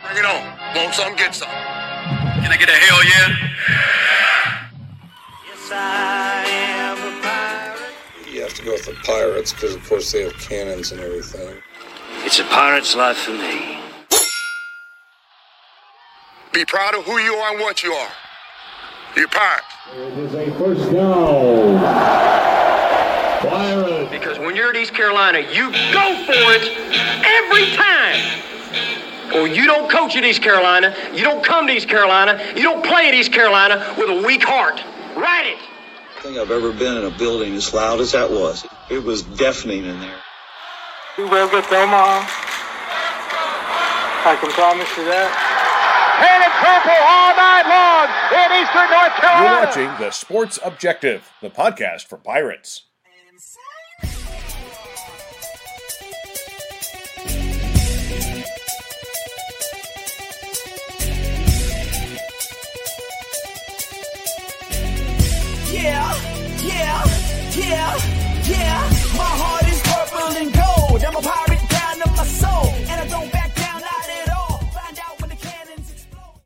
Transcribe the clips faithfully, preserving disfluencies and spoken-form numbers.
Bring it on. Want some, get some. Can I get a hell yeah? Yes, I am a pirate. You have to go with the Pirates because, of course, they have cannons and everything. It's a pirate's life for me. Be proud of who you are and what you are. You're Pirates. It is a first down. Pirates. Because when you're at East Carolina, you go for it every time. Or you don't coach at East Carolina, you don't come to East Carolina, you don't play at East Carolina with a weak heart. Write it. I think I've ever been in a building as loud as that was. It was deafening in there. We will get Omaha. I can promise you that. Painted purple all night long in Eastern North Carolina. You're watching The Sports Objective, the podcast for Pirates. Yeah, yeah, yeah, yeah. My heart is purple and gold. I'm a pirate down to my soul, and I don't back down not at all. Find out when the cannons explode.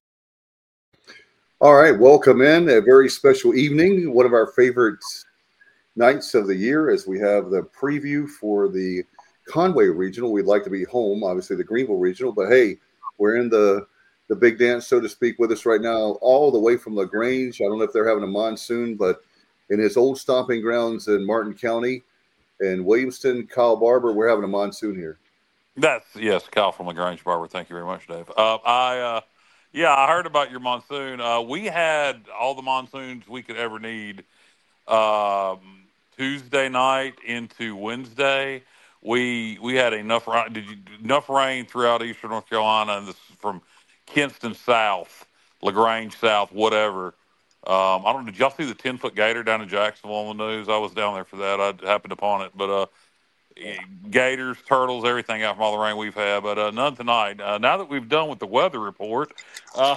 All right, welcome in a very special evening. One of our favorite nights of the year as we have the preview for the Conway Regional. We'd like to be home, obviously the Greenville Regional, but hey, we're in the the big dance, so to speak, with us right now, all the way from LaGrange. I don't know if they're having a monsoon, but in his old stomping grounds in Martin County and Williamston, Kyle Barber, we're having a monsoon here. That's yes, Kyle from LaGrange Barber. Thank you very much, Dave. Uh, I uh, yeah, I heard about your monsoon. Uh, we had all the monsoons we could ever need um, Tuesday night into Wednesday. We we had enough did you, enough rain throughout Eastern North Carolina, and this is from Kinston South, LaGrange South, whatever. Um, I don't know. Did y'all see the ten-foot gator down in Jacksonville on the news? I was down there for that. I happened upon it. But uh, gators, turtles, everything out from all the rain we've had. But uh, none tonight. Uh, now that we've done with the weather report, uh,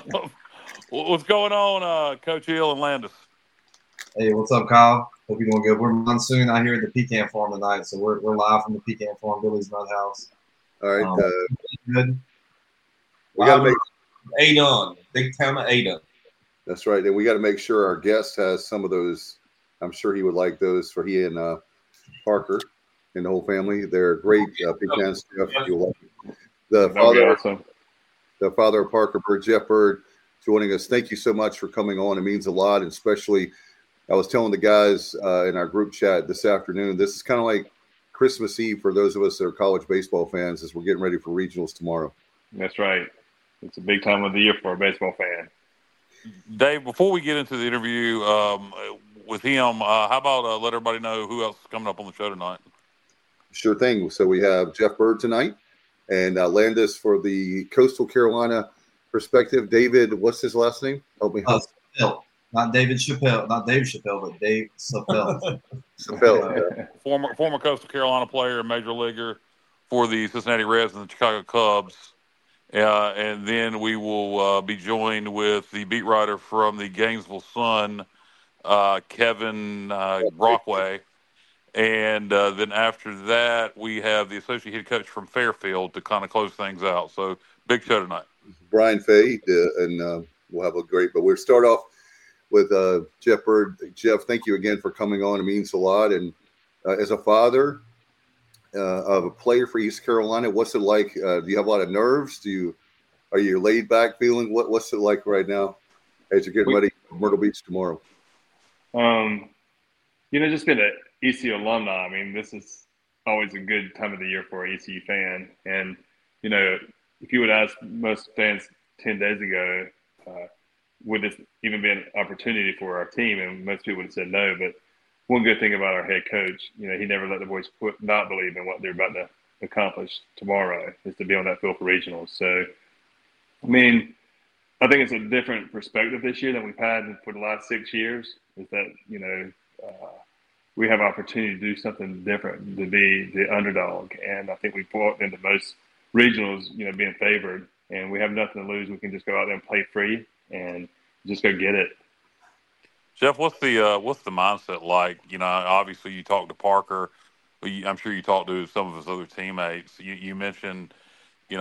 what's going on, uh, Coach Hill and Landis? Hey, what's up, Kyle? Hope you're doing good. We're monsoon out here at the Pecan Farm tonight, so we're we're live from the Pecan Farm, Billy's Nut House. All right. Um, uh, good. We got to make Adon, big town of Adon. That's right. And we got to make sure our guest has some of those. I'm sure he would like those for he and uh, Parker and the whole family. They're great uh, pecan stuff. You'll like it. The father, awesome. the father of Parker Bird, Jeff Bird, joining us. Thank you so much for coming on. It means a lot, and especially I was telling the guys uh, in our group chat this afternoon, this is kind of like Christmas Eve for those of us that are college baseball fans as we're getting ready for regionals tomorrow. That's right. It's a big time of the year for a baseball fan. Dave, before we get into the interview um, with him, uh, how about uh, let everybody know who else is coming up on the show tonight? Sure thing. So we have Jeff Bird tonight and uh, Landis for the Coastal Carolina perspective. David, what's his last name? Help me. Uh, Chappelle. Not David Chappelle. Not Dave Chappelle, but Dave Chappelle. Chappelle. Yeah. Former, former Coastal Carolina player and major leaguer for the Cincinnati Reds and the Chicago Cubs. Uh, and then we will uh, be joined with the beat writer from the Gainesville Sun, uh, Kevin uh, Brockway. And uh, then after that, we have the associate head coach from Fairfield to kind of close things out. So big show tonight. Brian Fay, uh, and uh, we'll have a great, but we'll start off with uh, Jeff Bird. Jeff, thank you again for coming on. It means a lot. And uh, as a father, Uh, of a player for East Carolina, what's it like? Uh, do you have a lot of nerves? Do you are you laid back feeling? What what's it like right now as you're getting ready for Myrtle Beach tomorrow? Um, you know, just being an E C U alumni. I mean, this is always a good time of the year for an E C U fan. And you know, if you would ask most fans ten days ago, uh, would this even be an opportunity for our team? And most people would have said no, but one good thing about our head coach, you know, he never let the boys quit, not believe in what they're about to accomplish tomorrow is to be on that field for regionals. So, I mean, I think it's a different perspective this year than we've had for the last six years is that, you know, uh, we have opportunity to do something different, to be the underdog. And I think we've walked into most regionals, you know, being favored, and we have nothing to lose. We can just go out there and play free and just go get it. Jeff, what's the uh, what's the mindset like? You know, obviously you talked to Parker. I'm sure you talked to some of his other teammates. You, you mentioned, you know,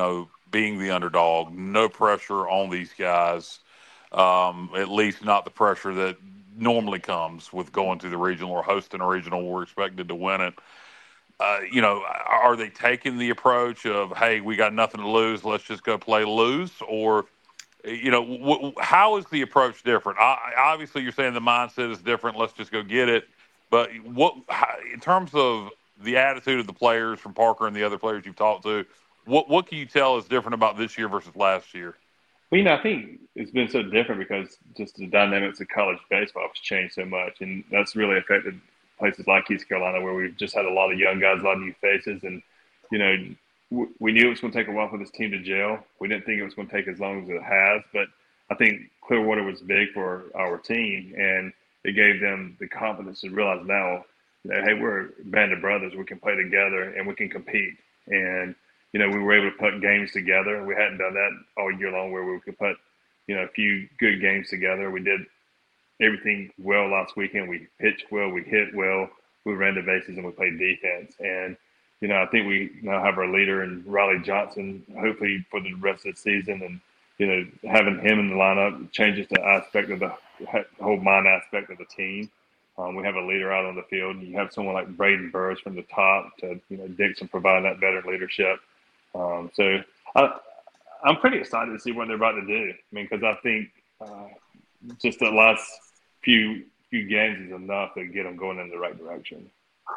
being the underdog, no pressure on these guys, um, at least not the pressure that normally comes with going to the regional or hosting a regional. We're expected to win it. Uh, you know, are they taking the approach of, hey, we got nothing to lose, let's just go play lose? Or, you know, w- w- how is the approach different? I, obviously, you're saying the mindset is different, let's just go get it. But what, how, in terms of the attitude of the players from Parker and the other players you've talked to, what what can you tell is different about this year versus last year? Well, you know, I think it's been so different because just the dynamics of college baseball has changed so much, and that's really affected places like East Carolina, where we've just had a lot of young guys, a lot of new faces, and you know, w- we knew it was going to take a while for this team to gel. We didn't think it was going to take as long as it has, but I think Clearwater was big for our team, and it gave them the confidence to realize now that, hey, we're a band of brothers. We can play together and we can compete. And you know, we were able to put games together. We hadn't done that all year long, where we could put, you know, a few good games together. We did everything well last weekend. We pitched well, we hit well, we ran the bases, and we played defense. And, you know, I think we now have our leader in Riley Johnson, hopefully for the rest of the season. And, you know, having him in the lineup changes the aspect of the whole mind aspect of the team. Um, we have a leader out on the field. And you have someone like Braden Burris from the top to, you know, Dixon providing that veteran leadership. Um, so I, I'm pretty excited to see what they're about to do. I mean, because I think uh, just the last few few games is enough to get them going in the right direction.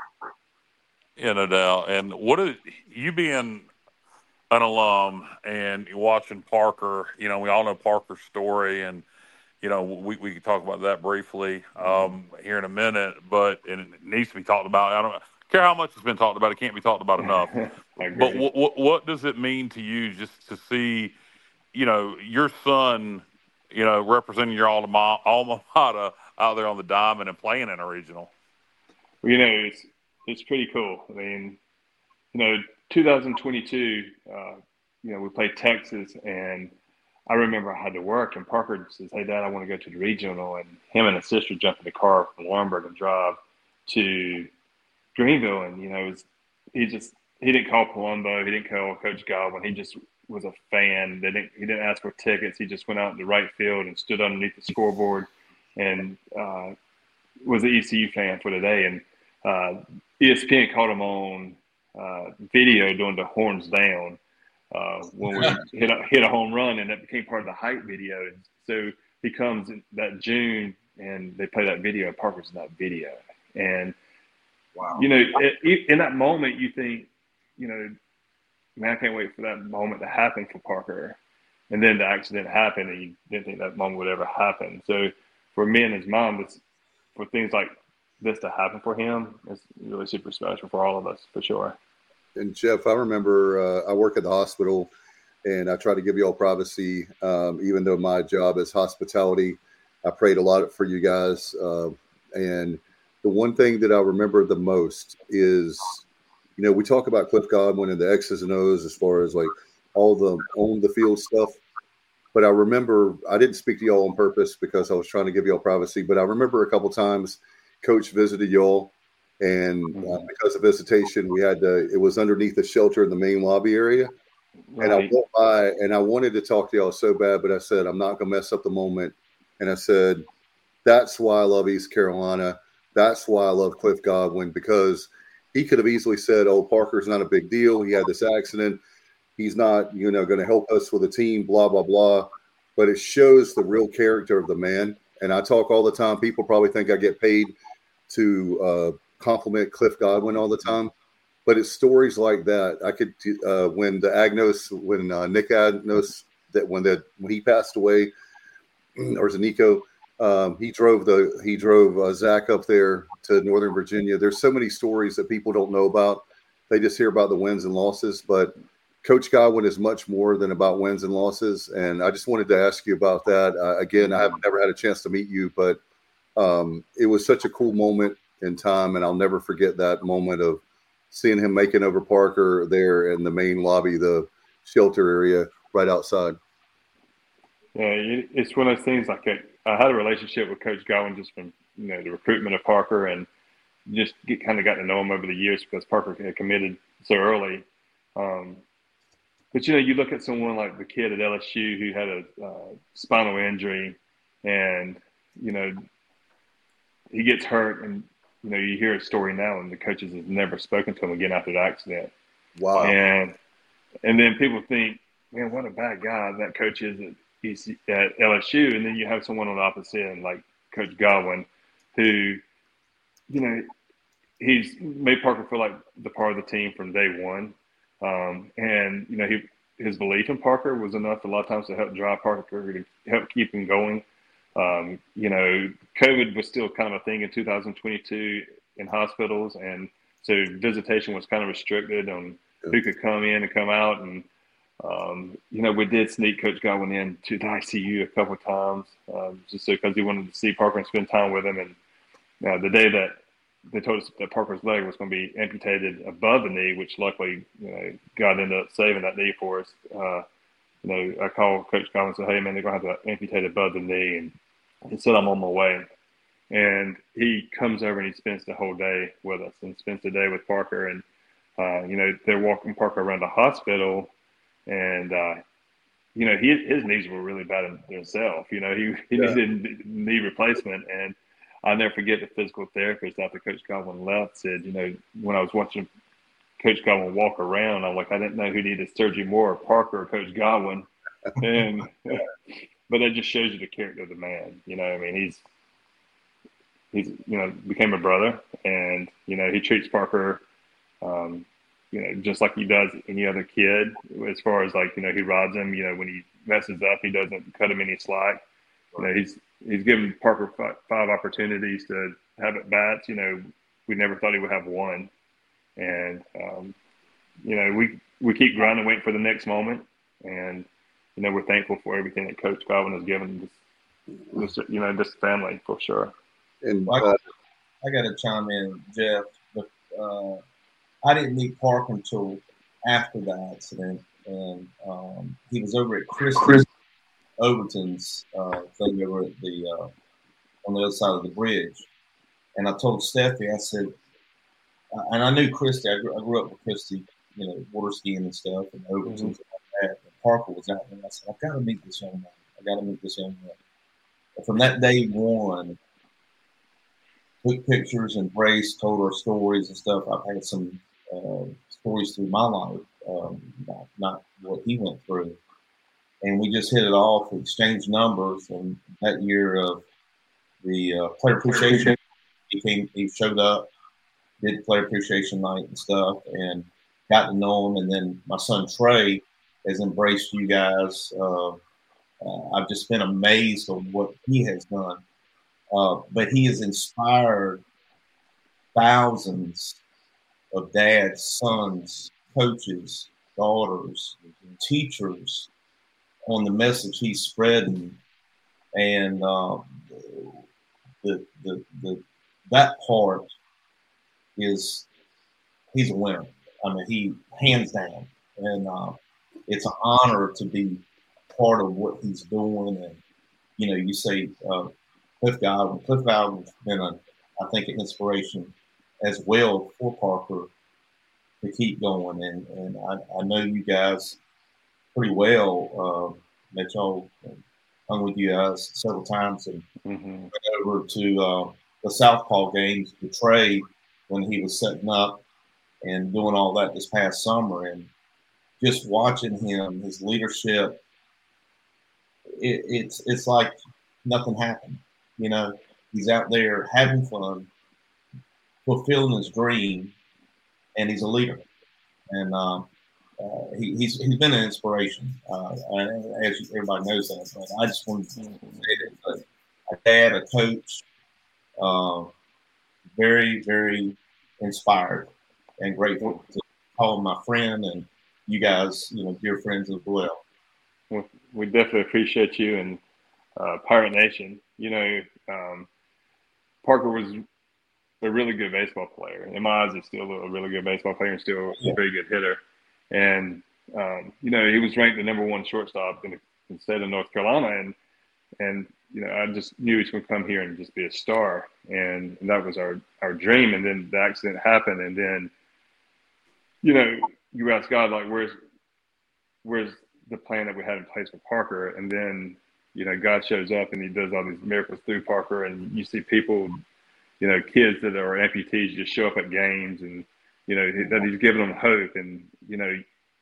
Yeah, no doubt. And what is you being an alum and watching Parker? You know, we all know Parker's story, and you know we we can talk about that briefly um, here in a minute. But and it needs to be talked about. I don't care how much it's been talked about; it can't be talked about enough. But what, what what does it mean to you just to see, you know, your son, you know, representing your alma, alma mater out there on the diamond and playing in a regional? Well, you know, it's it's pretty cool. I mean, you know, two thousand twenty-two, uh, you know, we played Texas, and I remember I had to work, and Parker says, "Hey, Dad, I want to go to the regional," and him and his sister jumped in the car from Laurinburg and drive to Greenville, and you know, it was, he just. He didn't call Palumbo. He didn't call Coach Godwin. He just was a fan. They didn't, he didn't ask for tickets. He just went out in the right field and stood underneath the scoreboard and uh, was an E C U fan for the day. And uh, E S P N caught him on uh, video doing the horns down uh, when we hit a, hit a home run, and that became part of the hype video. And so he comes in that June, and they play that video, and Parker's in that video. And, wow. you know, it, in that moment, you think, you know, man, I can't wait for that moment to happen for Parker. And then the accident happened, and you didn't think that moment would ever happen. So for me and his mom, it's, for things like this to happen for him, it's really super special for all of us, for sure. And Jeff, I remember uh, I work at the hospital, and I try to give you all privacy, um, even though my job is hospitality. I prayed a lot for you guys. Uh, and the one thing that I remember the most is, you know, we talk about Cliff Godwin and the X's and O's as far as like all the on the field stuff. But I remember, I didn't speak to y'all on purpose because I was trying to give y'all privacy. But I remember a couple times Coach visited y'all, and uh, because of visitation, we had to, it was underneath the shelter in the main lobby area. Right. And I walked by, and I wanted to talk to y'all so bad, but I said, I'm not going to mess up the moment. And I said, that's why I love East Carolina. That's why I love Cliff Godwin, because he could have easily said, oh, Parker's not a big deal. He had this accident. He's not, you know, going to help us with a team, blah, blah, blah. But it shows the real character of the man. And I talk all the time. People probably think I get paid to uh, compliment Cliff Godwin all the time. But it's stories like that. I could, uh, when the Agnos, when uh, Nick Agnos, that when that when he passed away, or is it Nico? Um, he drove the he drove uh, Zach up there to Northern Virginia. There's so many stories that people don't know about. They just hear about the wins and losses. But Coach Godwin is much more than about wins and losses. And I just wanted to ask you about that. Uh, again, I have never had a chance to meet you, but um, it was such a cool moment in time, and I'll never forget that moment of seeing him making over Parker there in the main lobby, the shelter area right outside. Yeah, it's one of those things. Like a, I had a relationship with Coach Godwin just from, you know, the recruitment of Parker, and just get, kind of got to know him over the years because Parker had committed so early. Um, but you know, you look at someone like the kid at L S U who had a uh, spinal injury, and you know, he gets hurt, and you know, you hear a story now, and the coaches have never spoken to him again after the accident. Wow. And and then people think, man, what a bad guy that coach is at, E C, at L S U. And then you have someone on the opposite end, like Coach Godwin, who, you know, he's made Parker feel like the part of the team from day one. Um, and, you know, he his belief in Parker was enough a lot of times to help drive Parker, to help keep him going. Um, you know, COVID was still kind of a thing in two thousand twenty-two in hospitals. And so visitation was kind of restricted on who could come in and come out. And, um, you know, we did sneak Coach Godwin in to the I C U a couple of times um, just because he wanted to see Parker and spend time with him. And uh, the day that they told us that Parker's leg was going to be amputated above the knee, which luckily, you know, God ended up saving that knee for us. Uh, you know, I called Coach Godwin and said, hey, man, they're going to have to amputate above the knee. And he said, I'm on my way. And he comes over and he spends the whole day with us and spends the day with Parker. And, uh, you know, they're walking Parker around the hospital. And, uh, you know, he, his knees were really bad himself. You know, he, he Yeah. needed knee replacement. And I'll never forget the physical therapist after Coach Godwin left said, you know, when I was watching Coach Godwin walk around, I'm like, I didn't know who needed surgery more, Parker or Coach Godwin. And but that just shows you the character of the man. You know, I mean, he's he's you know became a brother, and you know he treats Parker, um, you know, just like he does any other kid. As far as like you know, he rods him. You know, when he messes up, he doesn't cut him any slack. You know, he's he's given Parker five, five opportunities to have at bats. You know, we never thought he would have one, and um, you know, we we keep grinding, waiting for the next moment, and you know, we're thankful for everything that Coach Godwin has given this, this you know, this family for sure. And Well, uh, I got to chime in, Jeff. But uh, I didn't meet Parker until after the accident, and um, he was over at Chris Overton's uh, thing over at the uh, on the other side of the bridge. And I told Steffi, I said, and I knew Christy. I grew, I grew up with Christy, you know, water skiing and stuff, and Overton's and like that. And Parker was out there. And I said, I've got to meet this young man. I got to meet this young man. And from that day one, took pictures, embraced, told our stories and stuff. I've had some uh, stories through my life, um, not, not what he went through. And we just hit it off, exchanged numbers. And that year of the uh, player appreciation, he came, he showed up, did player appreciation night and stuff, and got to know him. And then my son Trey has embraced you guys. Uh, uh, I've just been amazed of what he has done. Uh, but he has inspired thousands of dads, sons, coaches, daughters, teachers on the message he's spreading. And uh, the, the, the, that part is, he's a winner. I mean, he hands down. And uh, it's an honor to be part of what he's doing. And, you know, you say, uh, Cliff Godwin. Cliff Godwin's been, a, I think, an inspiration as well for Parker to keep going. And and I, I know you guys pretty well. Uh, met y'all, hung with you guys several times, and mm-hmm. went over to uh, the Southpaw games with Trey when he was setting up and doing all that this past summer. And just watching him, his leadership, it, it's it's like nothing happened. You know, he's out there having fun, fulfilling his dream, and he's a leader. And um, uh, he, he's he's been an inspiration, uh, as everybody knows that. But I just wanted to say that a dad, a coach, uh, very, very inspired and grateful to call him my friend, and you guys, you know, dear friends as well. Well, we definitely appreciate you and uh, Pirate Nation. You know, um, Parker was a really good baseball player. In my eyes, he's still a really good baseball player and still a very good hitter. And, um, you know, he was ranked the number one shortstop in the, in the state of North Carolina. And, and, you know, I just knew he was going to come here and just be a star. And, and that was our, our dream. And then the accident happened. And then, you know, you ask God, like, where's, where's the plan that we had in place for Parker? And then, you know, God shows up and he does all these miracles through Parker, and you see people, you know, kids that are amputees just show up at games, and, you know, that he's giving them hope. And, you know,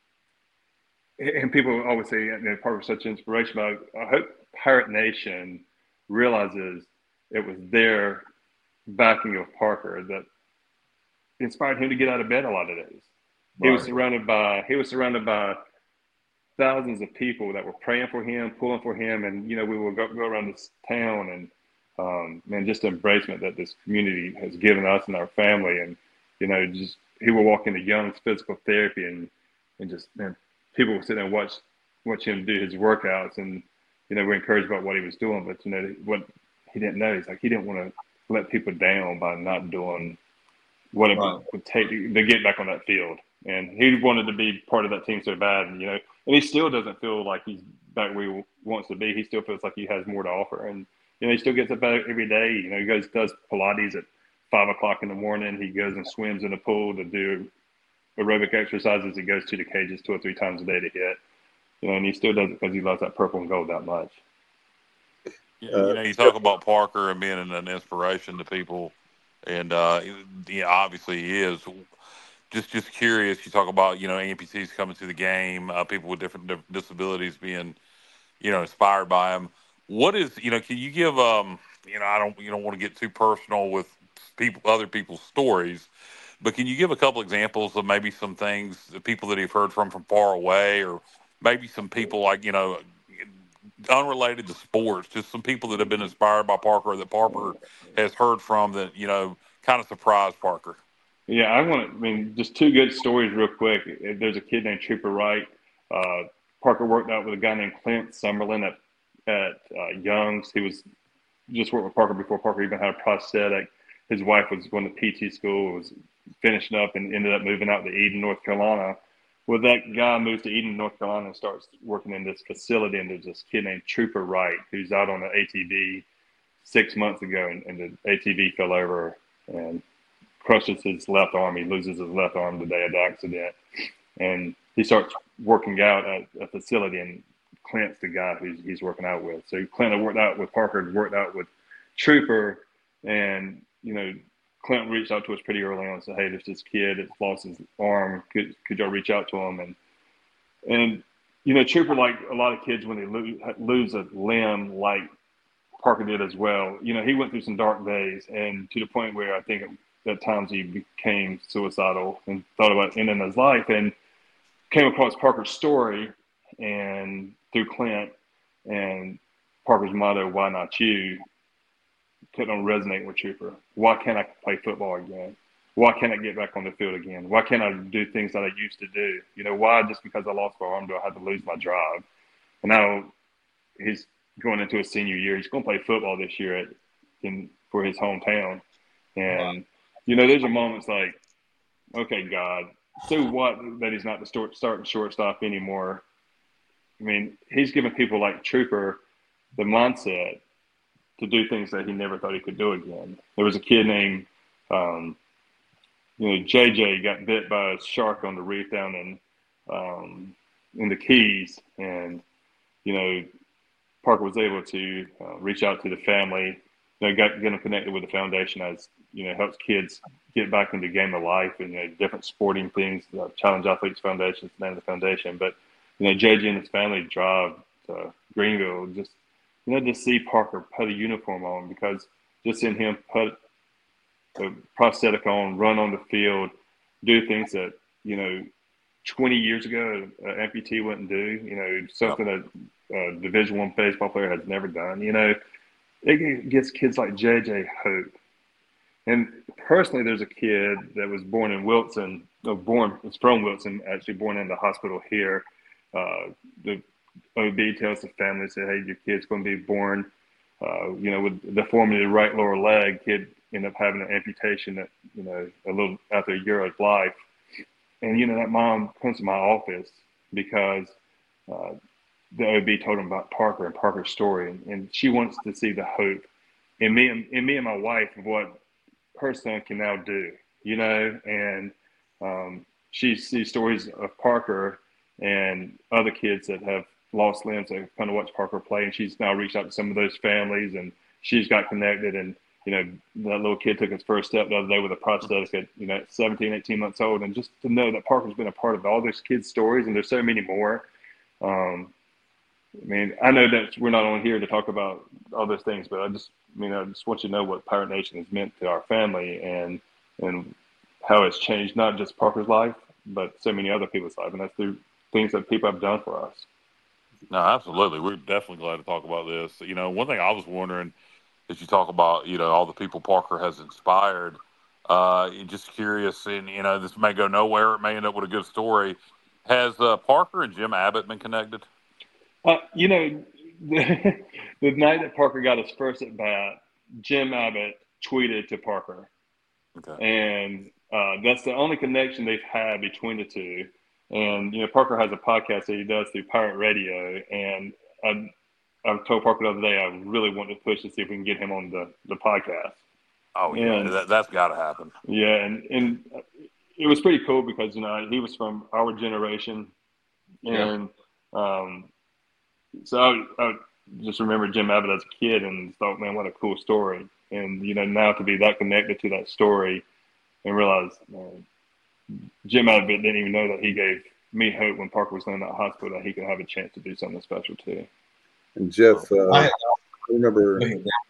and people always say, you know, Parker's such an inspiration, but I hope Pirate Nation realizes it was their backing of Parker that inspired him to get out of bed a lot of days. He Right. was surrounded by, he was surrounded by thousands of people that were praying for him, pulling for him. And, you know, we would go, go around this town and, um, man, just the embracement that this community has given us and our family. And, you know, just, he would walk into Young's physical therapy and, and just, man, people would sit there and watch, watch him do his workouts. And, you know, we're encouraged about what he was doing, but, you know, what he didn't know, he's like, he didn't want to let people down by not doing what it Right. would take to get back on that field. And he wanted to be part of that team so bad. And, you know, and he still doesn't feel like he's back where he wants to be. He still feels like he has more to offer. And, you know, he still gets up every day. You know, he goes, does Pilates at five o'clock in the morning. He goes and swims in the pool to do aerobic exercises. He goes to the cages two or three times a day to hit. You know, and he still does it because he loves that purple and gold that much. You know, you talk about Parker and being an inspiration to people, and uh, yeah, obviously he is. Just, just curious. You talk about, you know, amputees coming to the game, uh, people with different, different disabilities being, you know, inspired by him. What is, you know, can you give, um, you know, I don't, you don't want to get too personal with people, other people's stories, but can you give a couple examples of maybe some things, the people that you've heard from from far away, or maybe some people like, you know, unrelated to sports, just some people that have been inspired by Parker that Parker has heard from that, you know, kind of surprised Parker? Yeah, I want to, I mean, just two good stories real quick. There's a kid named Trooper Wright. Uh, Parker worked out with a guy named Clint Summerlin at, at uh, Young's. He was just worked with Parker before Parker even had a prosthetic. His wife was going to P T school, was finishing up, and ended up moving out to Eden, North Carolina. Well, that guy moves to Eden, North Carolina, and starts working in this facility. And there's this kid named Trooper Wright who's out on the A T V six months ago, and, and the A T V fell over and crushes his left arm. He loses his left arm the day of the accident. And he starts working out at a facility, and Clint's the guy who he's working out with. So Clint had worked out with Parker, had worked out with Trooper, and, you know, Clint reached out to us pretty early on and said, hey, there's this kid that's lost his arm. Could could y'all reach out to him? And, and you know, Trooper, like a lot of kids, when they lose, lose a limb, like Parker did as well, you know, he went through some dark days, and to the point where I think at times he became suicidal and thought about ending his life, and came across Parker's story and through Clint and Parker's motto, why not you, couldn't resonate with Trooper. Why can't I play football again? Why can't I get back on the field again? Why can't I do things that I used to do? You know, why just because I lost my arm do I have to lose my drive? And now he's going into his senior year. He's going to play football this year at, in for his hometown. And, you know, there's a moments like, okay, God, so what that he's not the start, starting shortstop anymore? I mean, he's giving people like Trooper the mindset to do things that he never thought he could do again. There was a kid named, um, you know, J J got bit by a shark on the reef down in um, in the Keys, and you know, Parker was able to uh, reach out to the family. You know, got get them connected with the foundation, as you know, helps kids get back into the game of life and, you know, different sporting things. Uh, Challenge Athletes Foundation is the name of the foundation, but you know, J J and his family drive to Greenville just. You know, to see Parker put a uniform on, because just seeing him put a prosthetic on, run on the field, do things that, you know, twenty years ago, an amputee wouldn't do, you know, something that a Division One baseball player has never done. You know, it gives kids like J J hope. And personally, there's a kid that was born in Wilson, no, born, was from Wilson, actually born in the hospital here. Uh, the O B tells the family, say, hey, your kid's going to be born, uh, you know, with deformity of the right lower leg. Kid ended up having an amputation that, you know, a little after a year of life. And, you know, that mom comes to my office because uh, the O B told him about Parker and Parker's story. And, and she wants to see the hope in me and in me and my wife of what her son can now do, you know. And um, she sees stories of Parker and other kids that have lost limbs that kind of watch Parker play. And she's now reached out to some of those families, and she's got connected. And, you know, that little kid took his first step the other day with a prosthetic at, you know, seventeen, eighteen months old. And just to know that Parker's been a part of all those kids' stories, and there's so many more. Um, I mean, I know that we're not on here to talk about all those things, but I just, I mean, I just want you to know what Pirate Nation has meant to our family, and and how it's changed not just Parker's life, but so many other people's life, and that's through things that people have done for us. No, absolutely. We're definitely glad to talk about this. You know, one thing I was wondering is you talk about, you know, all the people Parker has inspired. Uh, just curious, and, you know, this may go nowhere. It may end up with a good story. Has uh, Parker and Jim Abbott been connected? Uh, you know, the, the night that Parker got his first at bat, Jim Abbott tweeted to Parker. Okay. And uh, that's the only connection they've had between the two. And, you know, Parker has a podcast that he does through Pirate Radio. And I, I told Parker the other day I really want to push to see if we can get him on the, the podcast. Oh, yeah, and, that, that's got to happen. Yeah, and, and it was pretty cool because, you know, he was from our generation. And yeah. um, so I, I just remember Jim Abbott as a kid and thought, man, what a cool story. And, you know, now to be that connected to that story and realize man, Jim Abbott didn't even know that he gave me hope when Parker was in that hospital that he could have a chance to do something special too. And Jeff, uh, I, I remember,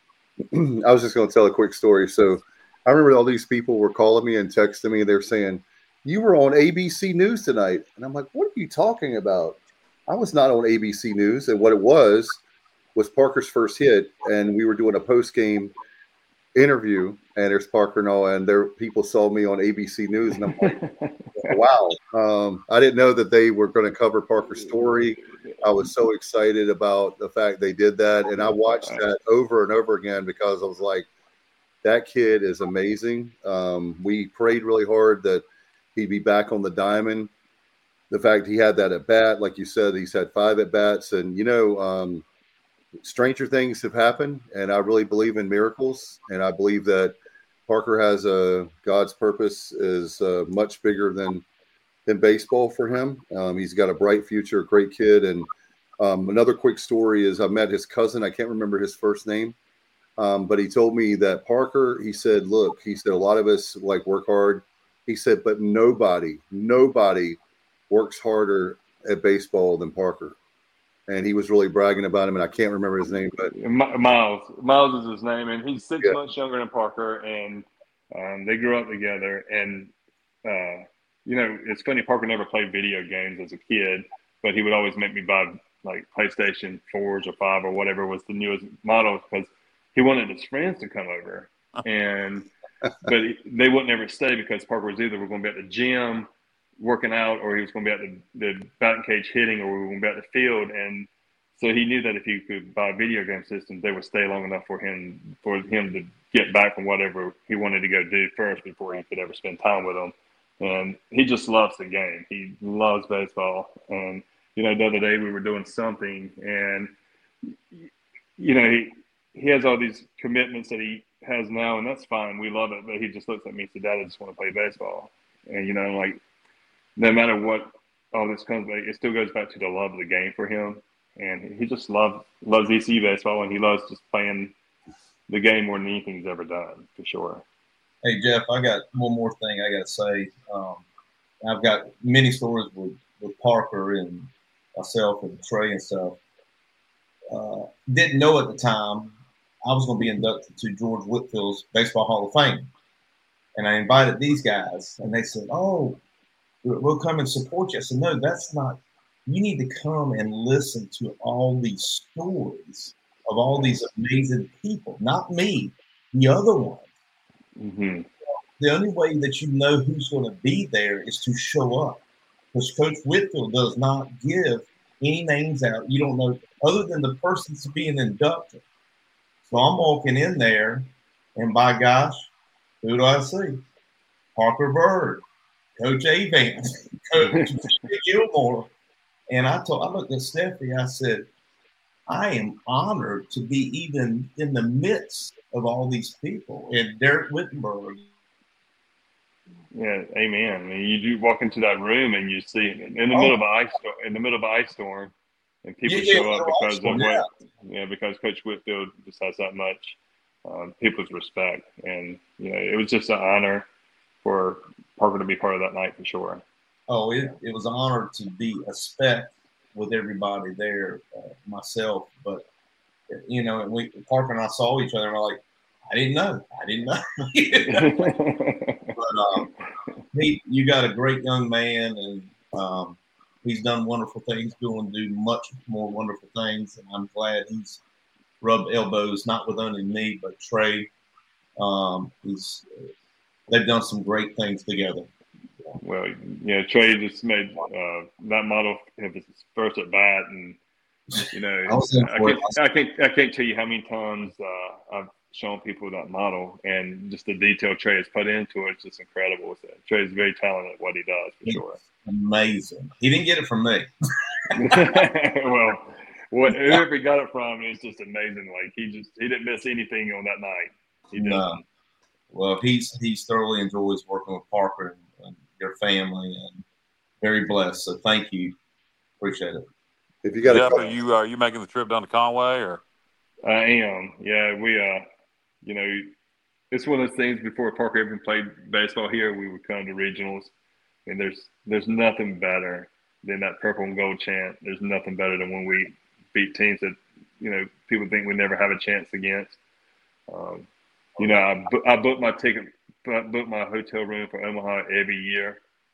I was just going to tell a quick story. So I remember all these people were calling me and texting me. They're saying, you were on A B C News tonight. And I'm like, what are you talking about? I was not on A B C News. And what it was, was Parker's first hit. And we were doing a post-game interview, and there's Parker and all, and there people saw me on A B C News, and I'm like, wow. Um, I didn't know that they were going to cover Parker's story. I was so excited about the fact they did that, and I watched that over and over again because I was like, that kid is amazing. Um, we prayed really hard that he'd be back on the diamond. The fact he had that at bat, like you said, he's had five at bats, and you know, um, stranger things have happened, and I really believe in miracles, and I believe that Parker has a God's purpose is uh, much bigger than than baseball for him. Um, he's got a bright future, a great kid, and um, another quick story is I met his cousin. I can't remember his first name, um, but he told me that Parker. He said, "Look," he said, "a lot of us like work hard." He said, "But nobody, nobody works harder at baseball than Parker." And he was really bragging about him, and I can't remember his name, but Miles. Miles is his name, and he's six yeah. months younger than Parker, and um, they grew up together. And uh, you know, it's funny. Parker never played video games as a kid, but he would always make me buy like PlayStation fours or five or whatever was the newest model because he wanted his friends to come over, and but they wouldn't ever stay because Parker was either we're going to be at the gym working out, or he was going to be at the, the batting cage hitting, or we were going to be at the field. And so he knew that if he could buy video game systems, they would stay long enough for him for him to get back from whatever he wanted to go do first before he could ever spend time with them. And he just loves the game. He loves baseball. And, you know, the other day we were doing something, and, you know, he, he has all these commitments that he has now, and that's fine. We love it. But he just looks at me and said, Dad, I just want to play baseball. And, you know, like, no matter what all this comes back, it still goes back to the love of the game for him. And he just loves loves E C U baseball, and he loves just playing the game more than anything he's ever done, for sure. Hey, Jeff, I got one more thing I got to say. Um, I've got many stories with, with Parker and myself and Trey and stuff. Uh, didn't know at the time I was going to be inducted to George Whitfield's Baseball Hall of Fame. And I invited these guys, and they said, oh, we'll come and support you. I said, no, that's not – you need to come and listen to all these stories of all these amazing people, not me, the other ones. Mm-hmm. The only way that you know who's going to be there is to show up, because Coach Whitfield does not give any names out. You don't know other than the person's being inducted. So I'm walking in there, and by gosh, who do I see? Parker Bird, Coach Avance, Coach Gilmore. And I told, I looked at Steffi, I said, I am honored to be even in the midst of all these people. And Derek Wittenberg, Yeah, amen. I mean, you do walk into that room and you see in the Oh. middle of an ice storm, in the middle of an ice storm, and people Yeah, yeah, show up yeah, because of storm, what, yeah. yeah, because Coach Whitfield just has that much um, people's respect, and you know, it was just an honor for Parker to be part of that night for sure. Oh, it, it was an honor to be a spec with everybody there, uh, myself. But, you know, we, Parker and I saw each other and we're like, I didn't know. I didn't know. But um, he, you got a great young man, and um, he's done wonderful things, going to do much more wonderful things. And I'm glad he's rubbed elbows, not with only me, but Trey. Um, he's they've done some great things together. Well, yeah, Trey just made uh, that model of his first at bat, and you know, I was in I for can't, it. I can't, I can't tell you how many times uh, I've shown people that model, and just the detail Trey has put into it is just incredible. So Trey is very talented at what he does, for sure. Amazing. He didn't get it from me. Well, what, whoever he got it from is just amazing. Like he just he didn't miss anything on that night. He didn't. No. Well, he's he's thoroughly enjoys working with Parker and, and your family, and very blessed. So thank you, appreciate it. If you got Jeff, a are you are you making the trip down to Conway or? I am. Yeah, we uh, you know, it's one of those things. Before Parker even played baseball here, we would come to regionals, and there's there's nothing better than that purple and gold chant. There's nothing better than when we beat teams that, you know, people think we never have a chance against. Um, you know, I, bu- I booked my ticket, I booked my hotel room for Omaha every year.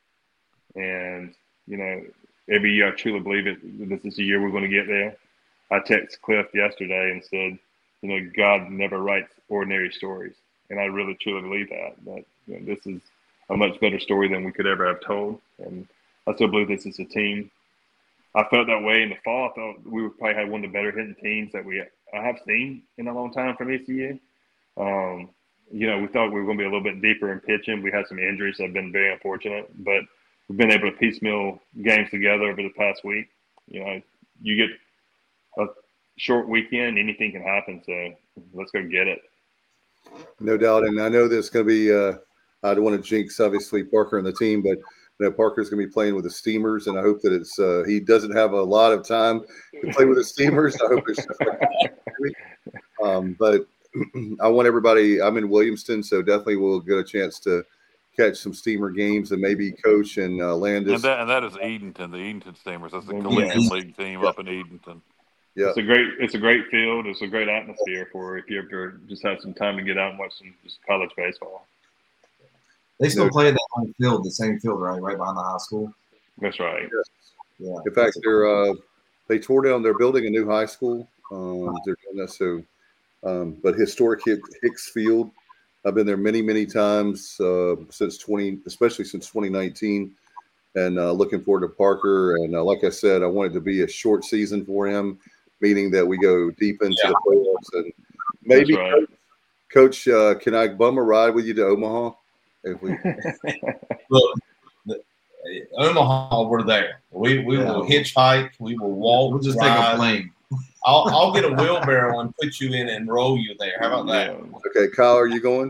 And, you know, every year I truly believe it. This is the year we're going to get there. I texted Cliff yesterday and said, you know, God never writes ordinary stories. And I really, truly believe that, that you know, this is a much better story than we could ever have told. And I still believe this is a team. I felt that way in the fall. I thought we would probably have one of the better hitting teams that we I have seen in a long time from E C U. Um, you know, we thought we were going to be a little bit deeper in pitching. We had some injuries that have been very unfortunate, but we've been able to piecemeal games together over the past week. You know, you get a short weekend, anything can happen. So let's go get it. No doubt. And I know there's going to be, uh, I don't want to jinx, obviously, Parker and the team, but you know, Parker's going to be playing with the Steamers, and I hope that it's uh, he doesn't have a lot of time to play with the Steamers. I hope it's just like um, but I want everybody, I'm in Williamston, so definitely we'll get a chance to catch some Steamer games and maybe Coach and uh, Landis. And that, and that is Edenton, the Edenton Steamers. That's the Collegiate Yes. League team Yeah. up in Edenton. Yeah. It's a great, it's a great field. It's a great atmosphere for if you ever just have some time to get out and watch some just college baseball. They still No. play that on field, the same field, right? Right behind the high school. That's right. Yeah. In fact, they're uh, they tore down. They're building a new high school. Um, they're doing that so, um, but historic Hicks Field. I've been there many, many times uh, since twenty, especially since twenty nineteen, and uh, looking forward to Parker. And uh, like I said, I want it to be a short season for him, meaning that we go deep into Yeah. the playoffs. And maybe, That's right. Coach, uh, can I bum a ride with you to Omaha? If we, Look, the, Omaha, we're there. We we Yeah. will hitchhike. We will walk. We'll just ride. take a plane. I'll I'll get a wheelbarrow and put you in and roll you there. How about that? Yeah. okay, Kyle, are you going?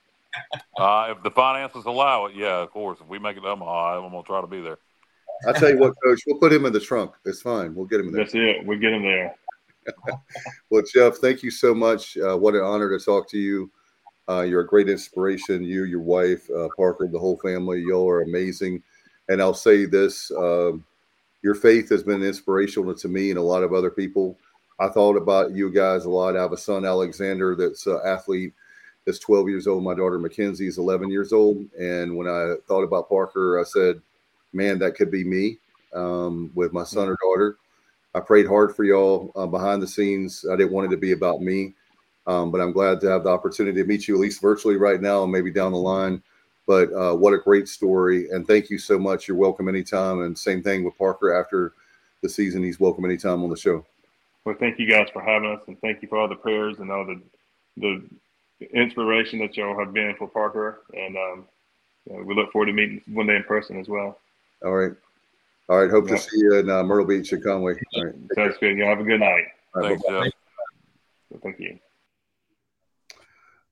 Uh, if the finances allow it, yeah, of course. If we make it to Omaha, I'm going to try to be there. I tell you what, Coach, we'll put him in the trunk. It's fine. We'll get him in there. That's it. We get them there. Well, Jeff, thank you so much. Uh, what an honor to talk to you. Uh, you're a great inspiration. You, your wife, uh, Parker, the whole family, y'all are amazing. And I'll say this, um, your faith has been inspirational to me and a lot of other people. I thought about you guys a lot. I have a son, Alexander, that's an athlete that's twelve years old. My daughter, Mackenzie, is eleven years old. And when I thought about Parker, I said, man, that could be me um, with my son or daughter. I prayed hard for y'all uh, behind the scenes. I didn't want it to be about me. Um, but I'm glad to have the opportunity to meet you, at least virtually right now, and maybe down the line. But uh, what a great story. And thank you so much. You're welcome anytime. And same thing with Parker after the season. He's welcome anytime on the show. Well, thank you guys for having us, and thank you for all the prayers and all the the inspiration that y'all have been for Parker. And um, you know, we look forward to meeting one day in person as well. All right. All right. Hope Yeah. to see you in uh, Myrtle Beach at Conway. All right. Sounds good. Y'all have a good night. All right, Thanks, bye-bye. Jeff. Thank you.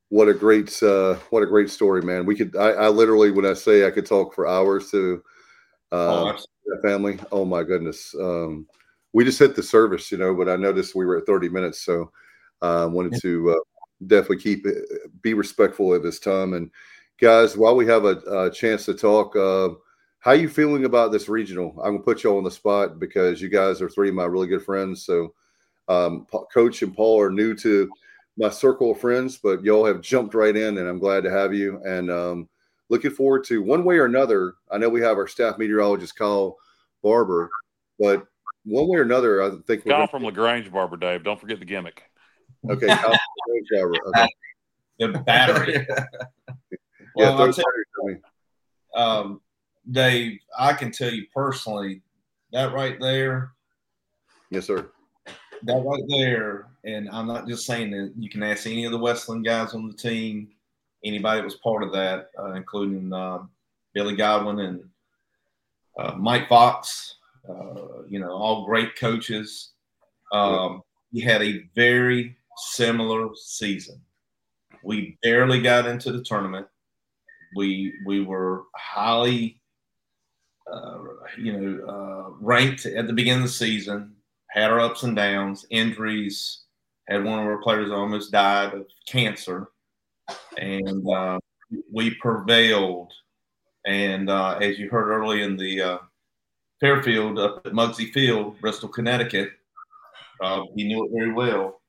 What a great, uh, what a great story, man. We could, I, I literally, when I say I could talk for hours to uh, Oh, that family. Oh my goodness. Um, we just hit the service, you know, but I noticed we were at thirty minutes. So I uh, wanted to uh, definitely keep it, be respectful of this time. And guys, while we have a, a chance to talk, uh, how you feeling about this regional? I'm gonna put you all on the spot because you guys are three of my really good friends. So um, Coach and Paul are new to my circle of friends, but y'all have jumped right in, and I'm glad to have you. And um, looking forward to one way or another. I know we have our staff meteorologist Kyle Barber, but one way or another, I think we're Kyle gonna... from LaGrange Barber, Dave. Don't forget the gimmick. Okay, Kyle from LaGrange Barber. Okay. The battery. Yeah, Well, throw I'll tell battery to me. Um, Dave, I can tell you personally that right there, Yes, sir. that right there, and I'm not just saying that. You can ask any of the Westland guys on the team, anybody that was part of that, uh, including uh, Billy Godwin and uh, Mike Fox. Uh, you know, all great coaches. Um, we had a very similar season. We barely got into the tournament. We we were highly, uh, you know, uh, ranked at the beginning of the season. Had our ups and downs, injuries. Had one of our players almost died of cancer, and uh, we prevailed. And uh, as you heard early in the uh, Fairfield up at Muggsy Field, Bristol, Connecticut, uh, he knew it very well.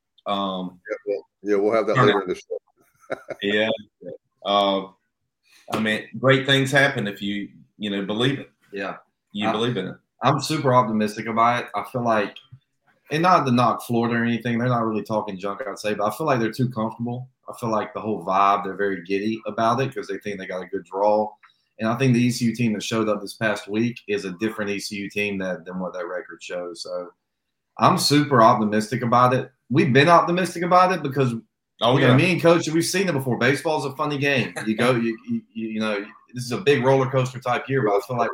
Um, yeah, well, yeah, we'll have that later in the show. yeah. Uh, I mean, great things happen if you, you know, believe it. Yeah. You I, believe in it. I'm super optimistic about it. I feel like, and not to knock Florida or anything, they're not really talking junk, I'd say, but I feel like they're too comfortable. I feel like the whole vibe, they're very giddy about it because they think they got a good draw. And I think the E C U team that showed up this past week is a different E C U team that, than what that record shows. So I'm super optimistic about it. We've been optimistic about it because oh, you yeah. know, me and Coach, we've seen it before. Baseball is a funny game. You go, you, you you know, this is a big roller coaster type year, but I feel like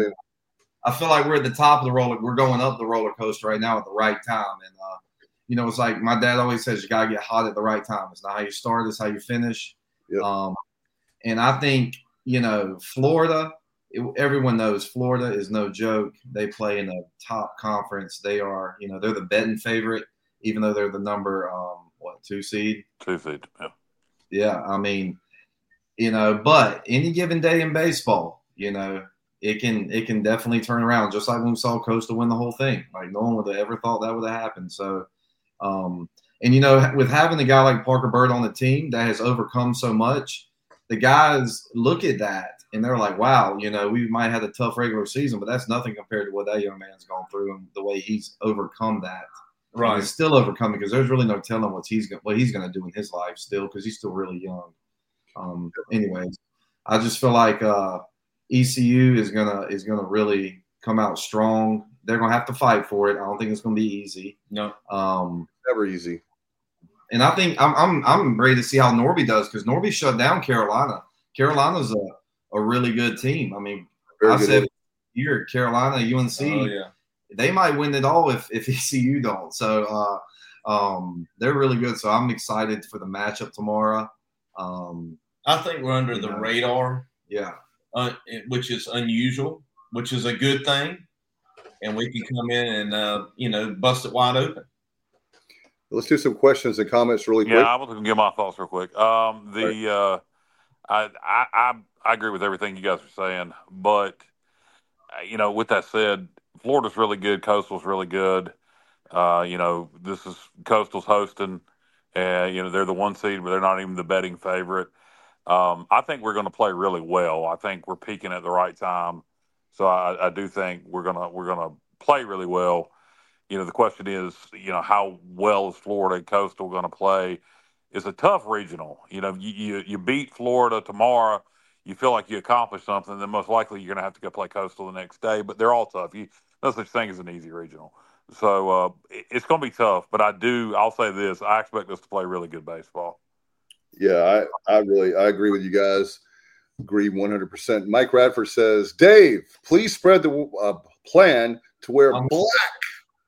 I feel like we're at the top of the roller. We're going up the roller coaster right now at the right time. And, uh, you know, it's like my dad always says, you got to get hot at the right time. It's not how you start, it's how you finish. Yep. Um, and I think, you know, Florida, it, everyone knows Florida is no joke. They play in a top conference. They are, you know, they're the betting favorite, even though they're the number, um, what, two seed? Two seed, yeah. Yeah, I mean, you know, but any given day in baseball, you know, it can it can definitely turn around, just like when we saw Coastal win the whole thing. Like no one would have ever thought that would have happened. So, um, and you know, with having a guy like Parker Bird on the team that has overcome so much, the guys look at that and they're like, "Wow, you know, we might have a tough regular season, but that's nothing compared to what that young man's gone through and the way he's overcome that." Right, and he's still overcoming because there's really no telling what he's what he's going to do in his life still because he's still really young. Um, anyways, I just feel like. Uh, E C U is gonna is gonna really come out strong. They're gonna have to fight for it. I don't think it's gonna be easy. No, um, never easy. And I think I'm I'm I'm ready to see how Norby does because Norby shut down Carolina. Carolina's a, a really good team. I mean, Very I good said team. here Carolina, U N C, oh, yeah. they might win it all if if E C U don't. So uh, um, they're really good. So I'm excited for the matchup tomorrow. Um, I think we're under the know. radar. Yeah. Uh, which is unusual, which is a good thing, and we can come in and uh, you know bust it wide open. Let's do some questions and comments really quick. Yeah, I was going to give my thoughts real quick. Um, the uh, I, I I I agree with everything you guys are saying, but uh, you know, with that said, Florida's really good, Coastal's really good. Uh, you know, this is Coastal's hosting, and you know they're the one seed, but they're not even the betting favorite. Um, I think we're going to play really well. I think we're peaking at the right time, so I, I do think we're gonna we're gonna play really well. You know, the question is, you know, how well is Florida and Coastal going to play? It's a tough regional. You know, you, you you beat Florida tomorrow, you feel like you accomplished something. Then most likely you're going to have to go play Coastal the next day. But they're all tough. You no such thing as an easy regional. So uh, it, it's going to be tough. But I do. I'll say this: I expect us to play really good baseball. Yeah, I, I really I agree with you guys. Agree one hundred percent. Mike Radford says, Dave, please spread the uh, plan to wear I'm, black.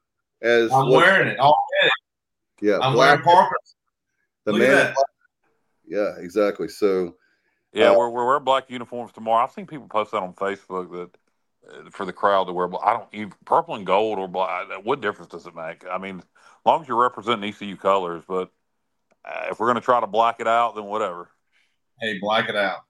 As I'm what, wearing it already. Yeah, I'm black. wearing Parker's. The Look man, at that. Yeah, exactly. So, yeah, uh, we're we're wearing black uniforms tomorrow. I've seen people post that on Facebook that uh, for the crowd to wear. But I don't even purple and gold or black. What difference does it make? I mean, as long as you're representing E C U colors. But uh, if we're going to try to black it out, then whatever. Hey, black it out.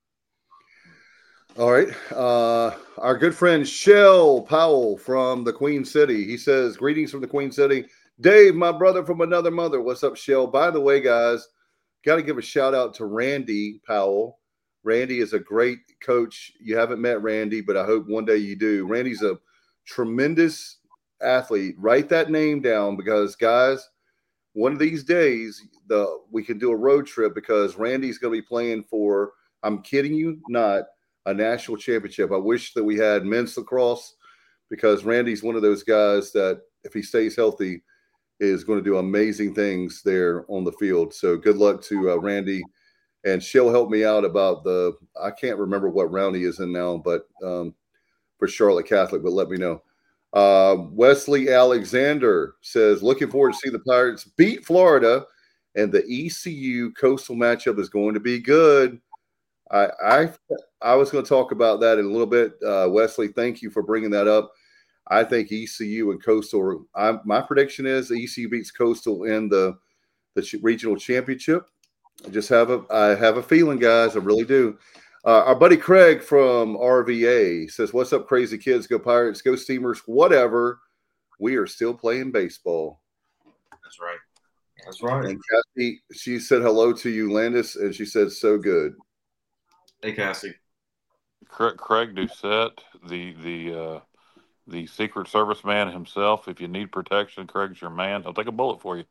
All right. Uh, our good friend Shell Powell from the Queen City. He says, greetings from the Queen City. Dave, my brother from another mother. What's up, Shell? By the way, guys, got to give a shout out to Randy Powell. Randy is a great coach. You haven't met Randy, but I hope one day you do. Randy's a tremendous athlete. Write that name down because, guys, one of these days the we can do a road trip because Randy's going to be playing for, I'm kidding you not, a national championship. I wish that we had men's lacrosse because Randy's one of those guys that if he stays healthy is going to do amazing things there on the field. So good luck to uh, Randy, and she'll help me out about the, I can't remember what round he is in now, but um, for Charlotte Catholic, but let me know. Uh, Wesley Alexander says, looking forward to see the Pirates beat Florida, and the E C U Coastal matchup is going to be good. I I, I was going to talk about that in a little bit. Uh, Wesley, thank you for bringing that up. I think E C U and Coastal, I, my prediction is E C U beats Coastal in the, the ch- regional championship. I just have a, I have a feeling, guys. I really do. Uh, our buddy Craig from R V A says, what's up, crazy kids? Go Pirates, go Steamers, whatever. We are still playing baseball. That's right. That's right. And Cassie, she said hello to you, Landis, and she said, so good. Hey, Cassie. Craig, Craig Doucette, the the uh, the Secret Service man himself. If you need protection, Craig's your man. He'll take a bullet for you.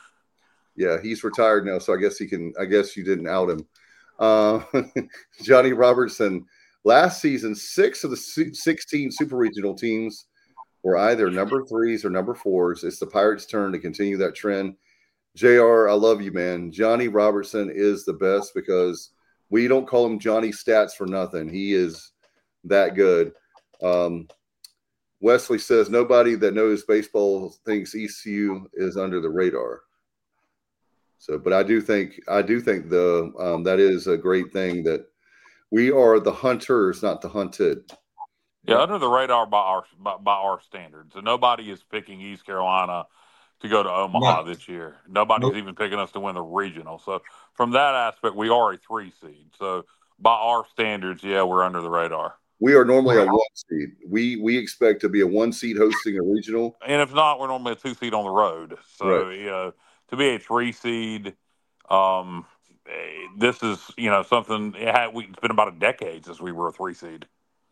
Yeah, he's retired now, so I guess he can. I guess you didn't out him. Uh, Johnny Robertson. Last season, six of the sixteen Super Regional teams were either number threes or number fours. It's the Pirates' turn to continue that trend. J R, I love you, man. Johnny Robertson is the best because we don't call him Johnny Stats for nothing. He is that good. Um, Wesley says nobody that knows baseball thinks E C U is under the radar. So, but I do think I do think the um, that is a great thing that we are the hunters, not the hunted. Yeah, under the radar by our by, by our standards, and nobody is picking East Carolina to go to Omaha no. this year. Nobody's nope. even picking us to win the regional. So, from that aspect, we are a three seed. So, by our standards, yeah, we're under the radar. We are normally a one seed. We we expect to be a one seed hosting a regional, and if not, we're normally a two seed on the road. So, right. you know, to be a three seed, um, this is you know something. It had, it's been about a decade since we were a three seed.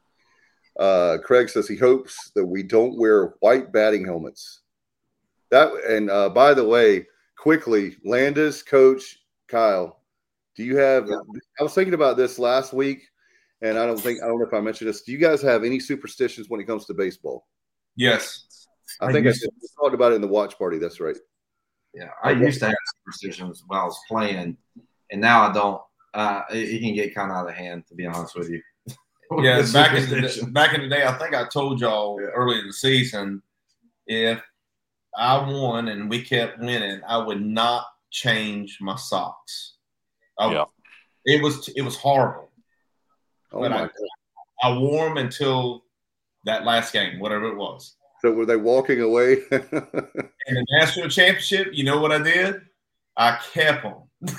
Uh, Craig says he hopes that we don't wear white batting helmets. That and uh, by the way, quickly, Landis, Coach Kyle, do you have? Yeah. I was thinking about this last week. And I don't think I don't know if I mentioned this. Do you guys have any superstitions when it comes to baseball? Yes, I, I think I to. talked about it in the watch party. That's right. Yeah, I used to have superstitions when I was playing, and now I don't. Uh, it, it can get kind of out of hand, to be honest with you. Yeah, back in the back in the day, I think I told y'all yeah. early in the season, if I won and we kept winning, I would not change my socks. I, yeah, it was it was horrible. Oh but my I, God. I wore them until that last game, whatever it was. So were they walking away? In the national championship, you know what I did? I kept them.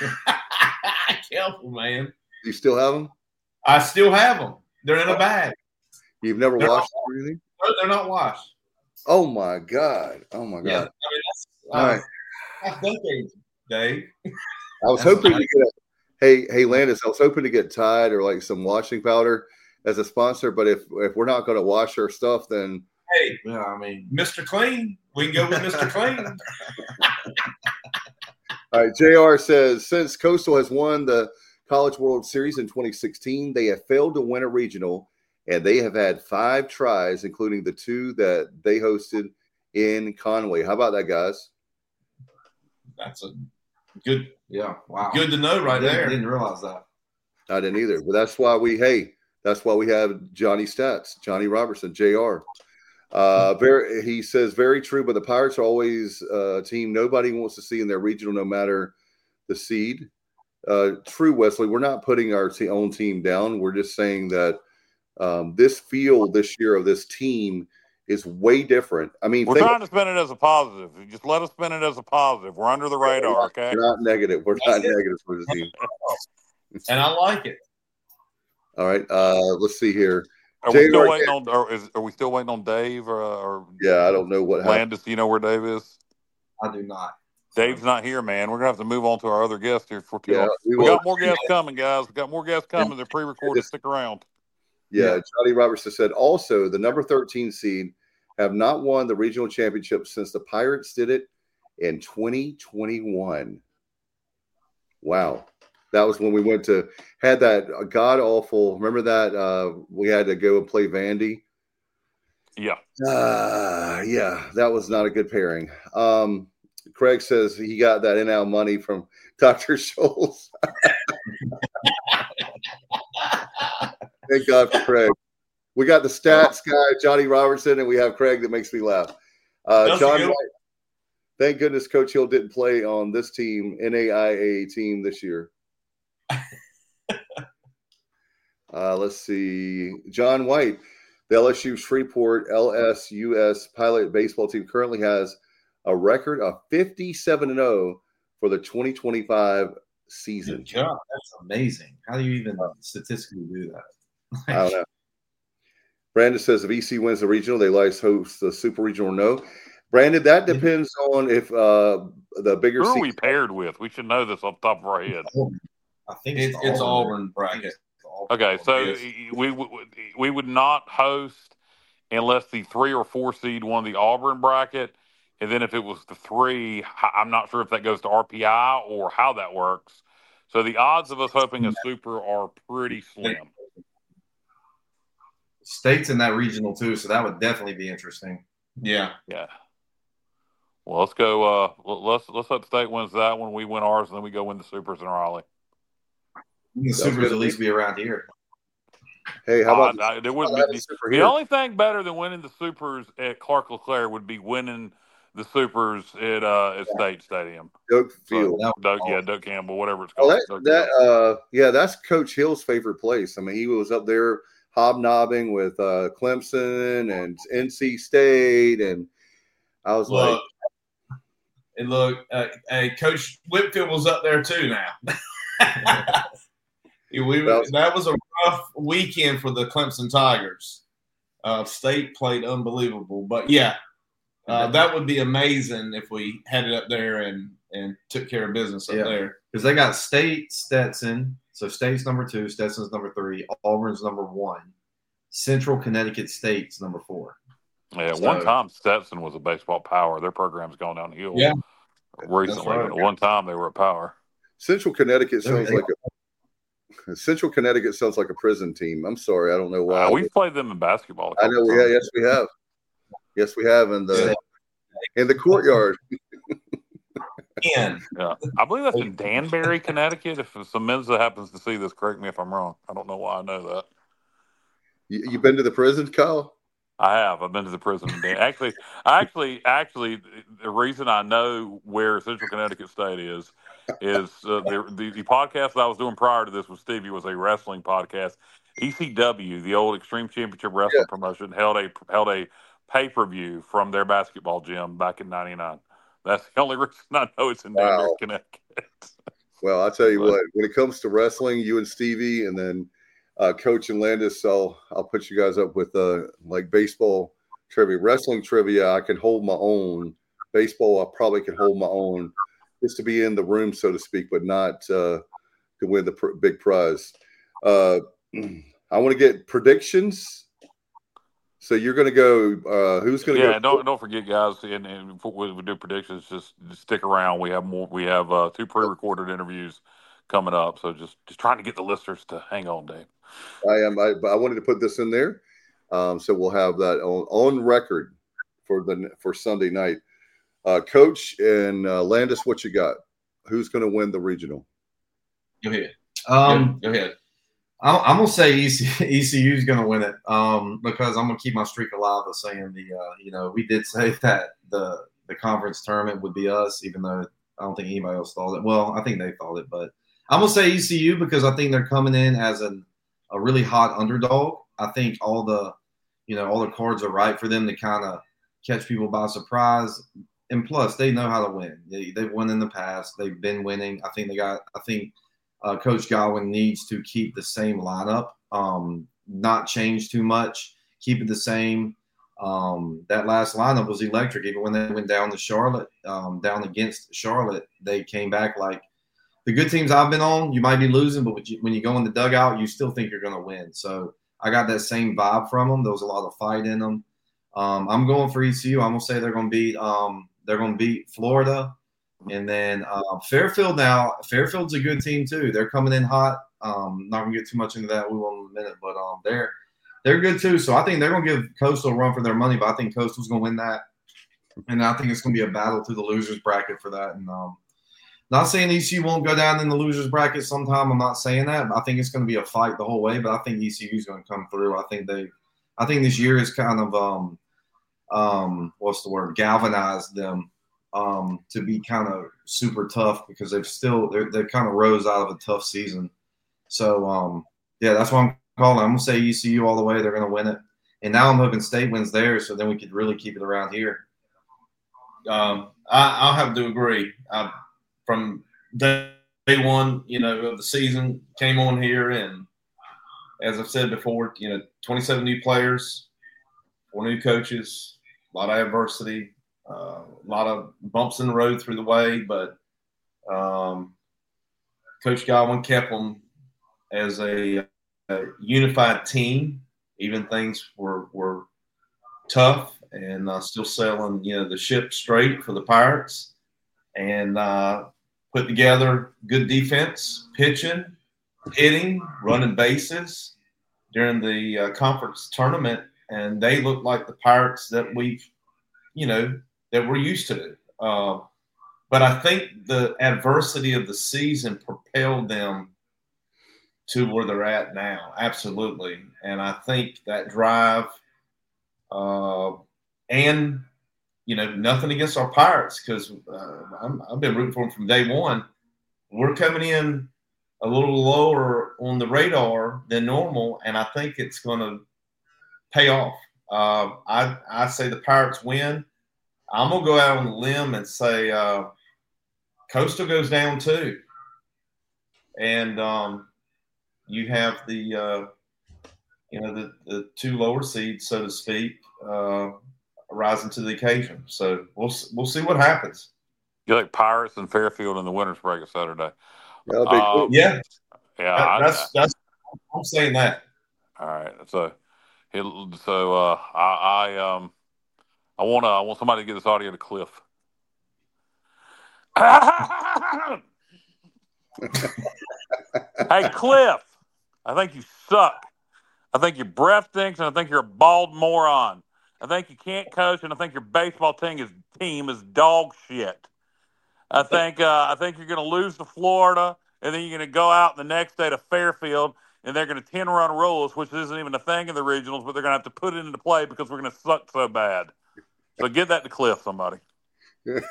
I kept them, man. You still have them? I still have them. They're in a bag. You've never they're washed not, them or anything? No, they're not washed. Oh, my God. Oh, my God. Yeah, I mean, that's, All uh, right. that's decades, Dave. I was hoping to get a Hey, hey, Landis, I was hoping to get Tide or like some washing powder as a sponsor, but if if we're not going to wash our stuff, then hey, yeah, I mean, Mister Clean, we can go with Mister Clean. All right, J R says since Coastal has won the College World Series in twenty sixteen, they have failed to win a regional, and they have had five tries, including the two that they hosted in Conway. How about that, guys? That's a good. Yeah, wow. Good to know right didn't, there. Didn't realize that. I didn't either. But that's why we, hey, that's why we have Johnny Stats, Johnny Robertson, J R. Uh, very, he says, very true, but the Pirates are always a team nobody wants to see in their regional, no matter the seed. uh, true, Wesley. We're not putting our te- own team down. We're just saying that um, this field this year of this team is way different. I mean, we're think, trying to spin it as a positive. Just let us spin it as a positive. We're under the radar, okay? We're not negative. We're not negative for the team. And I like it. All right. Uh, let's see here. Are we still waiting on? Or is, are we still waiting on Dave? Or, or yeah, I don't know what happened. Landis, do you know where Dave is? I do not. Dave's not here, man. We're gonna have to move on to our other guest here for two. Yeah, we, we we got more guests coming, guys. We got more guests coming. They're pre-recorded. Stick around. Yeah, Johnny Robertson said also the number thirteen seed have not won the regional championship since the Pirates did it in twenty twenty-one. Wow. That was when we went to had that god awful. Remember that uh, we had to go and play Vandy. Yeah, uh, yeah, that was not a good pairing. Um, Craig says he got that N L money from Doctor Scholes. Thank God for Craig. We got the stats guy, Johnny Robertson, and we have Craig that makes me laugh. Uh, John White. Thank goodness Coach Hill didn't play on this team, N A I A team this year. uh, let's see. John White, the L S U Shreveport L S U S pilot baseball team currently has a record of fifty-seven and oh for the twenty twenty-five season. Good job. That's amazing. How do you even statistically do that? I don't know. Brandon says if E C wins the regional, they likely host the super regional or no. Brandon, that depends on if uh, the bigger. Who are we paired with? We should know this off the top of our head. I think it's, it's Auburn bracket. Okay, so we, we we would not host unless the three or four seed won the Auburn bracket, and then if it was the three, I'm not sure if that goes to R P I or how that works. So the odds of us hoping a super are pretty slim. State's in that regional too, so that would definitely be interesting. Yeah, yeah. Well, let's go. Uh, let's let's hope State wins that one. We win ours, and then we go win the supers in Raleigh. The supers at least be around here. Hey, how about uh, I, there would be, the, the only thing better than winning the supers at Clark LeClaire would be winning the supers at uh, at State Stadium. Doak Field. So, Doak, yeah, Doak Campbell, whatever it's called. Well, that, that uh, yeah, that's Coach Hill's favorite place. I mean, he was up there hobnobbing with uh, Clemson and N C State, and I was look, like, and look, uh, hey, Coach Whitfield was up there too now. we, that was a rough weekend for the Clemson Tigers. Uh, State played unbelievable, but yeah, uh, that would be amazing if we had it up there and, and took care of business up yeah. there. Because they got State, Stetson. So State's number two, Stetson's number three, Auburn's number one, Central Connecticut State's number four. Yeah, so, one time Stetson was a baseball power. Their program's gone downhill. Yeah, recently. Right. But at one time they were a power. Central Connecticut sounds like a Central Connecticut sounds like a prison team. I'm sorry, I don't know why. Uh, we've played them in basketball. I know we have. Yes, we have. Yes, we have in the in the courtyard. In. Yeah, I believe that's in Danbury, Connecticut. If some Mensa happens to see this, correct me if I'm wrong. I don't know why I know that. You, you been to the prison, Kyle? I have. I've been to the prison. In Dan- actually, actually, actually, the reason I know where Central Connecticut State is is uh, the, the the podcast that I was doing prior to this with Stevie was a wrestling podcast. E C W, the old Extreme Championship Wrestling yeah. promotion, held a held a pay per view from their basketball gym back in ninety-nine. That's the only reason I know it's in Danbury, wow. Connecticut. Well, I'll tell you but, what, when it comes to wrestling, you and Stevie and then uh, Coach and Landis, I'll, I'll put you guys up with uh, like baseball trivia. Wrestling trivia, I can hold my own. Baseball, I probably can hold my own just to be in the room, so to speak, but not uh, to win the pr- big prize. Uh, I want to get predictions. So you're going to go. Uh, who's going to yeah, go? Yeah, don't don't forget, guys. And, and before we do predictions, just, just stick around. We have more. We have uh, two pre-recorded interviews coming up. So just just trying to get the listeners to hang on, Dave. I am. I, I wanted to put this in there, um, so we'll have that on, on record for the for Sunday night. Uh, Coach and uh, Landis, what you got? Who's going to win the regional? Go ahead. Um, go, go ahead. I'm, I'm gonna say E C U is gonna win it um, because I'm gonna keep my streak alive of saying the uh, you know we did say that the the conference tournament would be us, even though I don't think anybody else thought it. Well, I think they thought it, but I'm gonna say E C U because I think they're coming in as an, a really hot underdog. I think all the, you know, all the cards are right for them to kind of catch people by surprise. And plus, they know how to win. They, they've won in the past. They've been winning. I think they got. I think uh, Coach Godwin needs to keep the same lineup, um, not change too much, keep it the same. Um, that last lineup was electric. Even when they went down to Charlotte, um, down against Charlotte, they came back like the good teams I've been on. You might be losing, but when you, when you go in the dugout, you still think you're going to win. So I got that same vibe from them. There was a lot of fight in them. Um, I'm going for E C U. I'm gonna say they're going to beat. Um, they're going to beat Florida, and then uh, Fairfield. Now Fairfield's a good team too. They're coming in hot. Um, not going to get too much into that. We will in a minute, but um, they're they're good too. So I think they're going to give Coastal a run for their money. But I think Coastal's going to win that, and I think it's going to be a battle through the losers bracket for that. And um, not saying E C U won't go down in the losers bracket sometime. I'm not saying that. But I think it's going to be a fight the whole way. But I think E C U is going to come through. I think they. I think this year is kind of um, um, what's the word? Galvanized them um, to be kind of super tough because they've still they're, they kind of rose out of a tough season. So um, yeah, that's what I'm calling. I'm gonna say E C U all the way. They're gonna win it. And now I'm hoping State wins theirs, so then we could really keep it around here. Um, I, I'll have to agree. I, from day one, you know, of the season, came on here, and as I've said before, you know, twenty-seven new players, four new coaches, a lot of adversity, uh, a lot of bumps in the road through the way, but um, Coach Godwin kept them as a, a unified team. Even things were were tough, and uh, still sailing, you know, the ship straight for the Pirates, and uh, put together good defense, pitching, hitting, running bases during the uh, conference tournament, and they look like the Pirates that we've, you know, that we're used to. Uh, but I think the adversity of the season propelled them to where they're at now, absolutely. And I think that drive uh, and, you know, nothing against our Pirates because uh, I've been rooting for them from day one. We're coming in a little lower on the radar than normal, and I think it's going to pay off. Uh, I, I say the Pirates win. I'm going to go out on the limb and say uh, Coastal goes down too. And um, you have the, uh, you know, the, the two lower seeds, so to speak, uh, rising to the occasion. So we'll we'll see what happens. You like Pirates and Fairfield in the winners break of Saturday. Um, yeah, yeah. That, I, that's that's. I'm saying that. All right, so so uh, I, I um I want to I want somebody to get this audio to Cliff. Hey, Cliff, I think you suck. I think your breath stinks, and I think you're a bald moron. I think you can't coach, and I think your baseball team is team is dog shit. I think uh, I think you're going to lose to Florida, and then you're going to go out the next day to Fairfield, and they're going to ten-run rule us, which isn't even a thing in the regionals, but they're going to have to put it into play because we're going to suck so bad. So get that to Cliff, somebody. Yeah,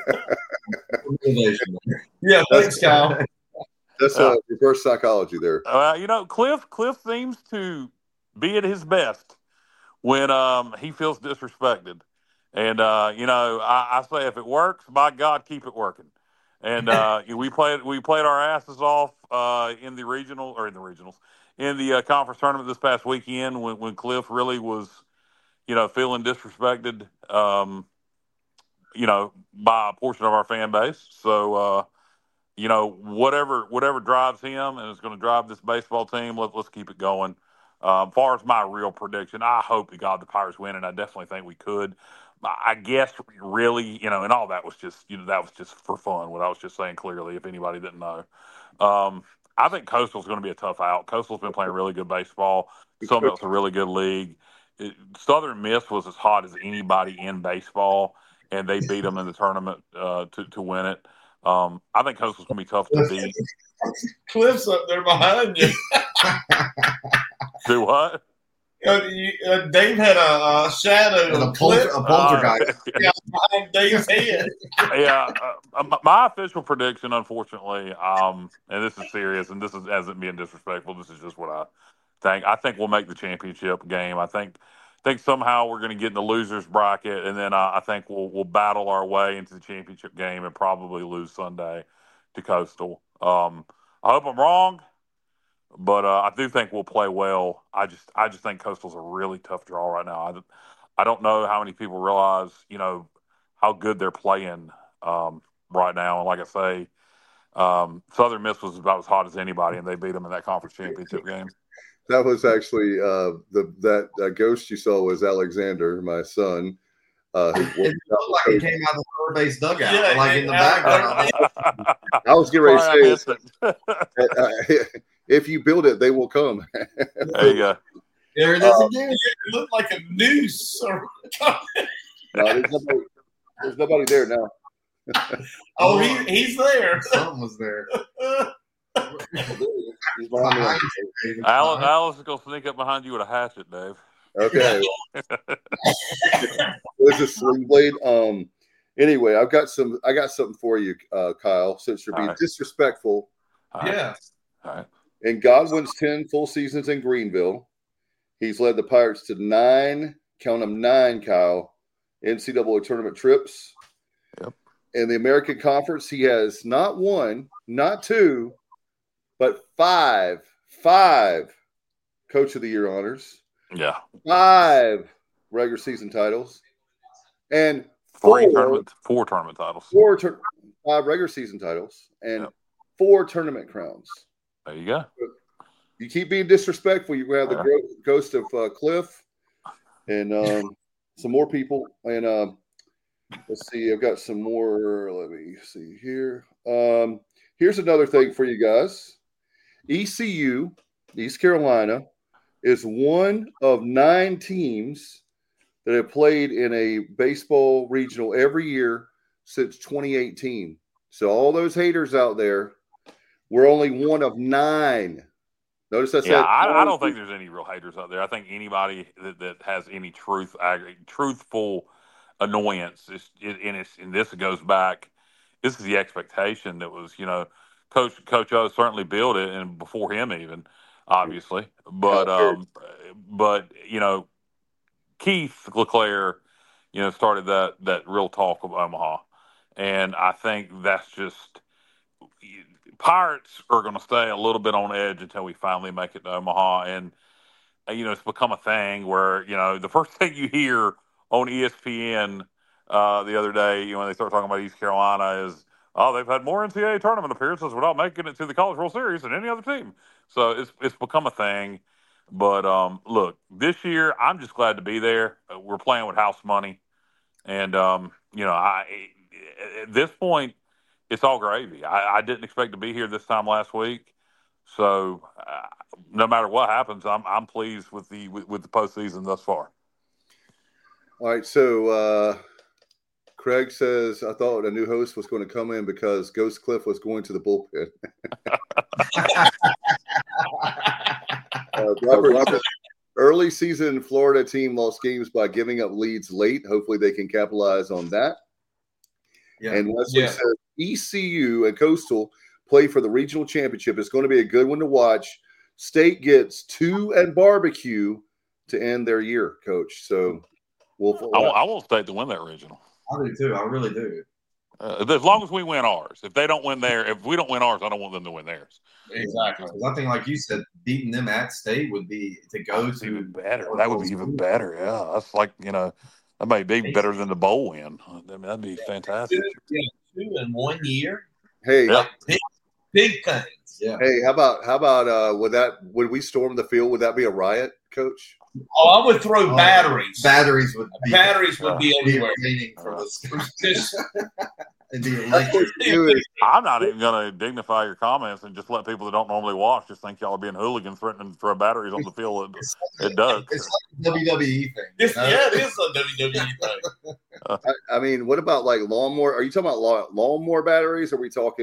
thanks, Kyle. That's uh, reverse psychology there. Uh, you know, Cliff Cliff seems to be at his best when um, he feels disrespected. And, uh, you know, I, I say if it works, by God, keep it working. And uh, we played we played our asses off uh, in the regional or in the regionals in the uh, conference tournament this past weekend when, when Cliff really was, you know, feeling disrespected, um, you know, by a portion of our fan base. So, uh, you know, whatever whatever drives him and is going to drive this baseball team, let, let's keep it going. Uh, as far as my real prediction, I hope to God the Pirates win, and I definitely think we could. I guess really, you know, and all that was just, you know, that was just for fun. What I was just saying clearly, if anybody didn't know, um, I think Coastal's going to be a tough out. Coastal's been playing really good baseball. Sunbelt's a really good league. It, Southern Miss was as hot as anybody in baseball, and they beat them in the tournament uh, to to win it. Um, I think Coastal's going to be tough to beat. Cliff's up there behind you. Do what? Uh, you, uh, Dave had a, a shadow, And a, a, polter, clip a poltergeist. Uh, yeah, behind Dave's head. yeah, uh, my- my official prediction, unfortunately, um, and this is serious, and this is isn't being disrespectful. This is just what I think. I think we'll make the championship game. I think, think somehow we're going to get in the losers bracket, and then uh, I think we'll we'll battle our way into the championship game and probably lose Sunday to Coastal. Um, I hope I'm wrong, but uh, I do think we'll play well. I just I just think Coastal's a really tough draw right now. I, I don't know how many people realize, you know, how good they're playing um, right now. And like I say, um, Southern Miss was about as hot as anybody, and they beat them in that conference championship game. That was actually uh, the that uh, ghost you saw was Alexander, my son. Uh, who It looked like it came out of the third base dugout, Yeah, like in the background. I was getting ready Sorry, I to missed say, it. uh, if you build it, they will come. There you go. There it is Uh, again. It looked like a noose. Or, No, there's, nobody, there's nobody there now. oh, he, he's there. Something was there. He's behind me. Behind you, David. Alice, Alice is gonna sneak up behind you with a hatchet, Dave. Okay. This is Sling Blade. Um. Anyway, I've got some. I got something for you, uh, Kyle. Since you're All being right. disrespectful, All right. Yeah. All right. in Godwin's ten full seasons in Greenville, he's led the Pirates to nine. Count them nine, Kyle. N C double A tournament trips. Yep. In the American Conference, he has not one, not two, but five, five Coach of the Year honors, Yeah. five regular season titles, and Three four, tournament, four tournament titles. four tur- five regular season titles, and Yep. four tournament crowns. There you go. You keep being disrespectful, you're going to have the Yeah. gro- ghost of uh, Cliff and um, some more people. And um, let's see, I've got some more. Let me see here. Um, here's another thing for you guys. E C U, East Carolina, is one of nine teams that have played in a baseball regional every year since twenty eighteen. So all those haters out there, we're only one of nine. Notice I said, Yeah, I, I don't think there's any real haters out there. I think anybody that, that has any truth, ag- truthful annoyance, is, and, it's, and this goes back. This is the expectation that was, you know, Coach Coach O certainly built it, and before him even, obviously. But um, but you know, Keith LeClaire, you know, started that that real talk of Omaha, and I think that's just. Pirates are going to stay a little bit on edge until we finally make it to Omaha. And, uh, you know, it's become a thing where, you know, the first thing you hear on E S P N uh, the other day, you know, when they start talking about East Carolina is, oh, they've had more N C double A tournament appearances without making it to the College World Series than any other team. So it's it's become a thing. But, um, look, this year, I'm just glad to be there. Uh, we're playing with house money. And, um, you know, I at this point, it's all gravy. I, I didn't expect to be here this time last week, so uh, no matter what happens, I'm I'm pleased with the with, with the postseason thus far. all right, so uh, Craig says, I thought a new host was going to come in because Ghost Cliff was going to the bullpen. uh, Robert, Robert, early season Florida team lost games by giving up leads late. Hopefully they can capitalize on that. Yeah. And Leslie Yeah. says E C U and Coastal play for the regional championship. It's going to be a good one to watch. State gets two and barbecue to end their year, Coach. So we'll. I want, I want State to win that regional. I do too. I really do. Uh, as long as we win ours. If they don't win there, if we don't win ours, I don't want them to win theirs. Exactly. Because I think, like you said, beating them at state would be to go That's to even better. That would be even better. Yeah, that's like, you know, that may be better than the bowl win. I mean, that'd be fantastic. Two, yeah, two in one year. Hey, Yep. Big, big things. Yeah. hey, how about how about uh, would that would we storm the field? Would that be a riot, Coach? Oh, I would throw Oh, batteries. Batteries would be Batteries would be be everywhere. waiting for this. Just It'd be That's what electric. you do is- I'm not even going to dignify your comments and just let people that don't normally watch just think y'all are being hooligans threatening to throw batteries on the field. It, it does. It's like a W W E thing. This, you know? yeah, it is a W W E thing. I, I mean, what about like lawnmower? Are you talking about lawn, lawnmower batteries? Or are we talking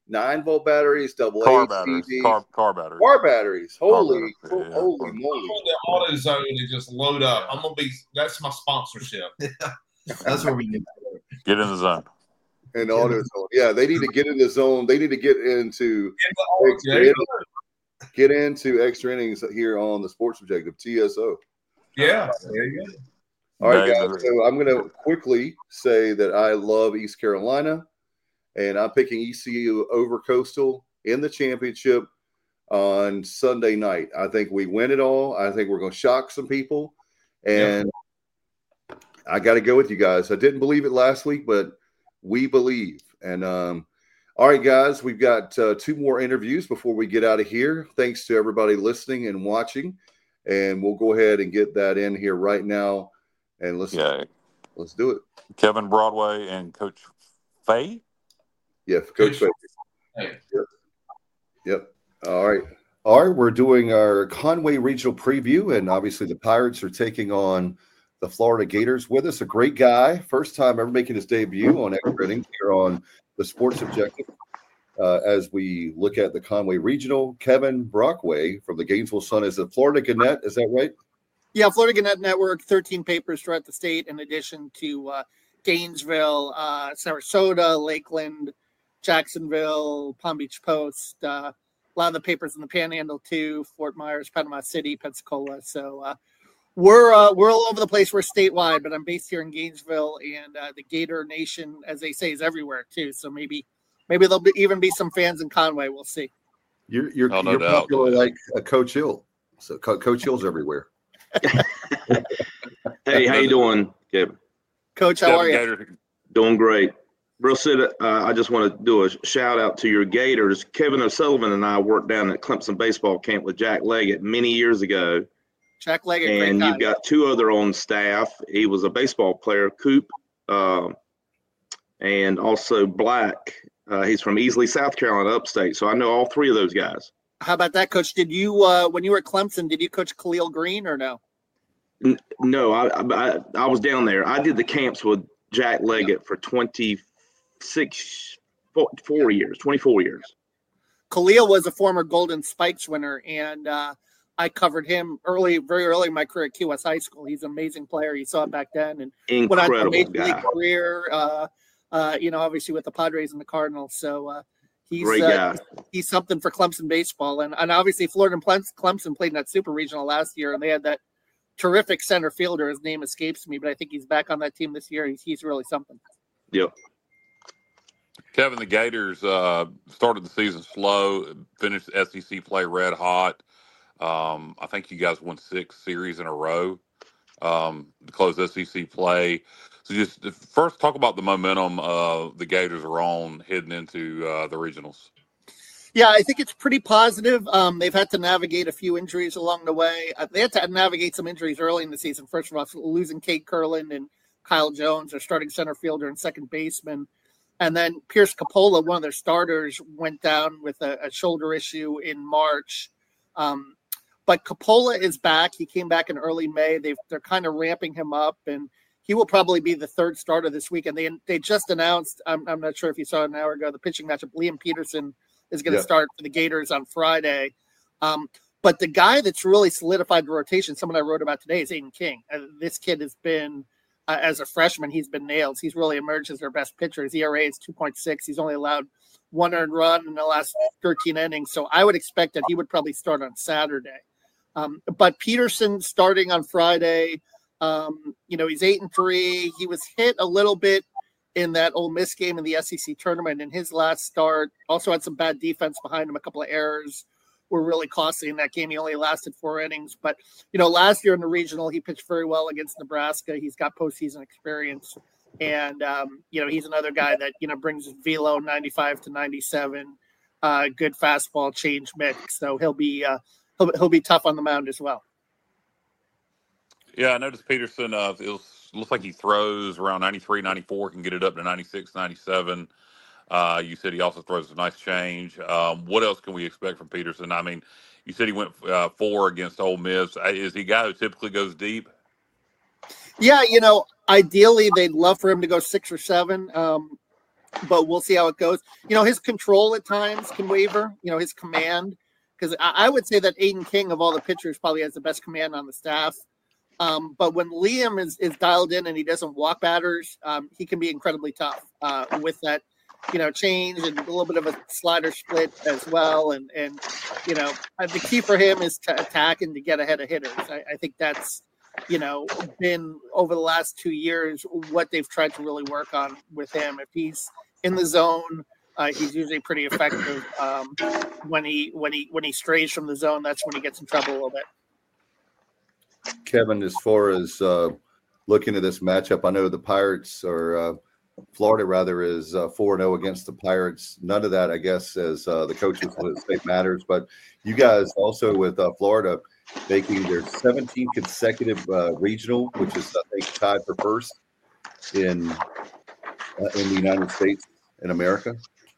nine volt batteries, double Car A, batteries. C Ds, Car, car batteries. car batteries. Holy, batteries, ho- yeah. holy I'm moly! on the AutoZone and just load up. I'm gonna be. That's my sponsorship. That's where we need. Get in the zone. And AutoZone, yeah, they need to get in the zone. They need to get into extra There you innings, get into extra innings here on the Sports Objective T S O. Yeah, there you go. All right, Dave, guys. So I'm going to quickly say that I love East Carolina, and I'm picking E C U over Coastal in the championship on Sunday night. I think we win it all. I think we're going to shock some people, and yeah. I got to go with you guys. I didn't believe it last week, but we believe. And um, all right, guys, we've got uh, two more interviews before we get out of here. Thanks to everybody listening and watching, and we'll go ahead and get that in here right now. And let's yeah. let's do it. Kevin Broadway and Coach Fay. Yeah, Coach Fay. Hey. Yep. Yep. All right. All right. We're doing our Conway Regional preview, and obviously the Pirates are taking on the Florida Gators with us. A great guy, first time ever making his debut on Extra Innings here on the Sports Objective. Uh, as we look at the Conway Regional, Kevin Brockway from the Gainesville Sun is the Florida Gannett. Is that right? Yeah, Florida Gannett Network, thirteen papers throughout the state, in addition to uh, Gainesville, uh, Sarasota, Lakeland, Jacksonville, Palm Beach Post, uh, a lot of the papers in the Panhandle too, Fort Myers, Panama City, Pensacola. So uh, we're uh, we're all over the place. We're statewide, but I'm based here in Gainesville, and uh, the Gator Nation, as they say, is everywhere too. So maybe maybe there'll be, even be some fans in Conway. We'll see. You're you're, oh, no you're doubt. popular like a Coach Hill. So Co- Coach Hill's everywhere. Hey, how you doing, Kevin? Coach, how are you? Doing great. Real Sid, uh, I just want to do a shout out to your Gators. Kevin O'Sullivan and I worked down at Clemson baseball camp with Jack Leggett many years ago. Jack Leggett, and great you've guy. got two other on staff. He was a baseball player, Coop, uh, and also Black. Uh, he's from Easley, South Carolina, upstate. So I know all three of those guys. How about that, Coach? Did you, uh, when you were at Clemson, did you coach Khalil Green or no? N- no, I, I I was down there. I did the camps with Jack Leggett yeah. for twenty-six, four, four years, twenty-four years. Khalil was a former Golden Spikes winner, and uh, I covered him early, very early in my career at Key West High School. He's an amazing player. You saw it back then, and incredible went on to a major guy. league career. Uh, uh, you know, obviously with the Padres and the Cardinals. So. Uh, He's, Great uh, guy. he's something for Clemson baseball. And, and obviously Florida and Clemson played in that super regional last year, and they had that terrific center fielder. His name escapes me, but I think he's back on that team this year. He's, he's really something. Yep. Kevin, the Gators uh, started the season slow, finished S E C play red hot. Um, I think you guys won six series in a row um, to close S E C play. So just first talk about the momentum uh, the Gators are on heading into uh, the regionals. Yeah, I think it's pretty positive. Um, they've had to navigate a few injuries along the way. Uh, they had to navigate some injuries early in the season. First of all, losing Kate Curlin and Kyle Jones, their starting center fielder and second baseman. And then Pierce Capola, one of their starters, went down with a, a shoulder issue in March. Um, but Capola is back. He came back in early May. They've, they're kind of ramping him up, and he will probably be the third starter this week. And they they just announced, I'm, I'm not sure if you saw it an hour ago, the pitching matchup. Liam Peterson is going to yeah. start for the Gators on Friday. Um, but the guy that's really solidified the rotation, someone I wrote about today, is Aiden King. Uh, this kid has been, uh, as a freshman, he's been nailed. He's really emerged as their best pitcher. His E R A is two point six. He's only allowed one earned run in the last thirteen innings. So I would expect that he would probably start on Saturday. Um, but Peterson starting on Friday, um, you know, he's eight and three. He was hit a little bit in that Ole Miss game in the S E C tournament in his last start. Also had some bad defense behind him. A couple of errors were really costly in that game. He only lasted four innings. But, you know, last year in the regional, he pitched very well against Nebraska. He's got postseason experience. And, um, you know, he's another guy that, you know, brings his velo ninety-five to ninety-seven, uh, good fastball change mix. So he'll be uh, he'll, he'll be tough on the mound as well. Yeah, I noticed Peterson, uh, it was, looks like he throws around ninety-three, ninety-four, can get it up to ninety-six, ninety-seven. Uh, you said he also throws a nice change. Um, what else can we expect from Peterson? I mean, you said he went uh, four against Ole Miss. Is he a guy who typically goes deep? Yeah, you know, ideally they'd love for him to go six or seven. Um, but we'll see how it goes. You know, his control at times can waver, you know, his command, because I, I would say that Aiden King of all the pitchers probably has the best command on the staff. Um, but when Liam is, is dialed in and he doesn't walk batters, um, he can be incredibly tough uh, with that, you know, change and a little bit of a slider split as well. And, and you know, the key for him is to attack and to get ahead of hitters. I, I think that's, you know, been over the last two years what they've tried to really work on with him. If he's in the zone, uh, he's usually pretty effective. Um, when he when he when he strays from the zone, that's when he gets in trouble a little bit. Kevin, as far as uh, looking at this matchup, I know the Pirates or uh, Florida rather is uh, four and oh against the Pirates. None of that, I guess, as uh, the coaches would say matters. But you guys also with uh, Florida making their seventeenth consecutive uh, regional, which is, I think, tied for first in uh, in the United States in America,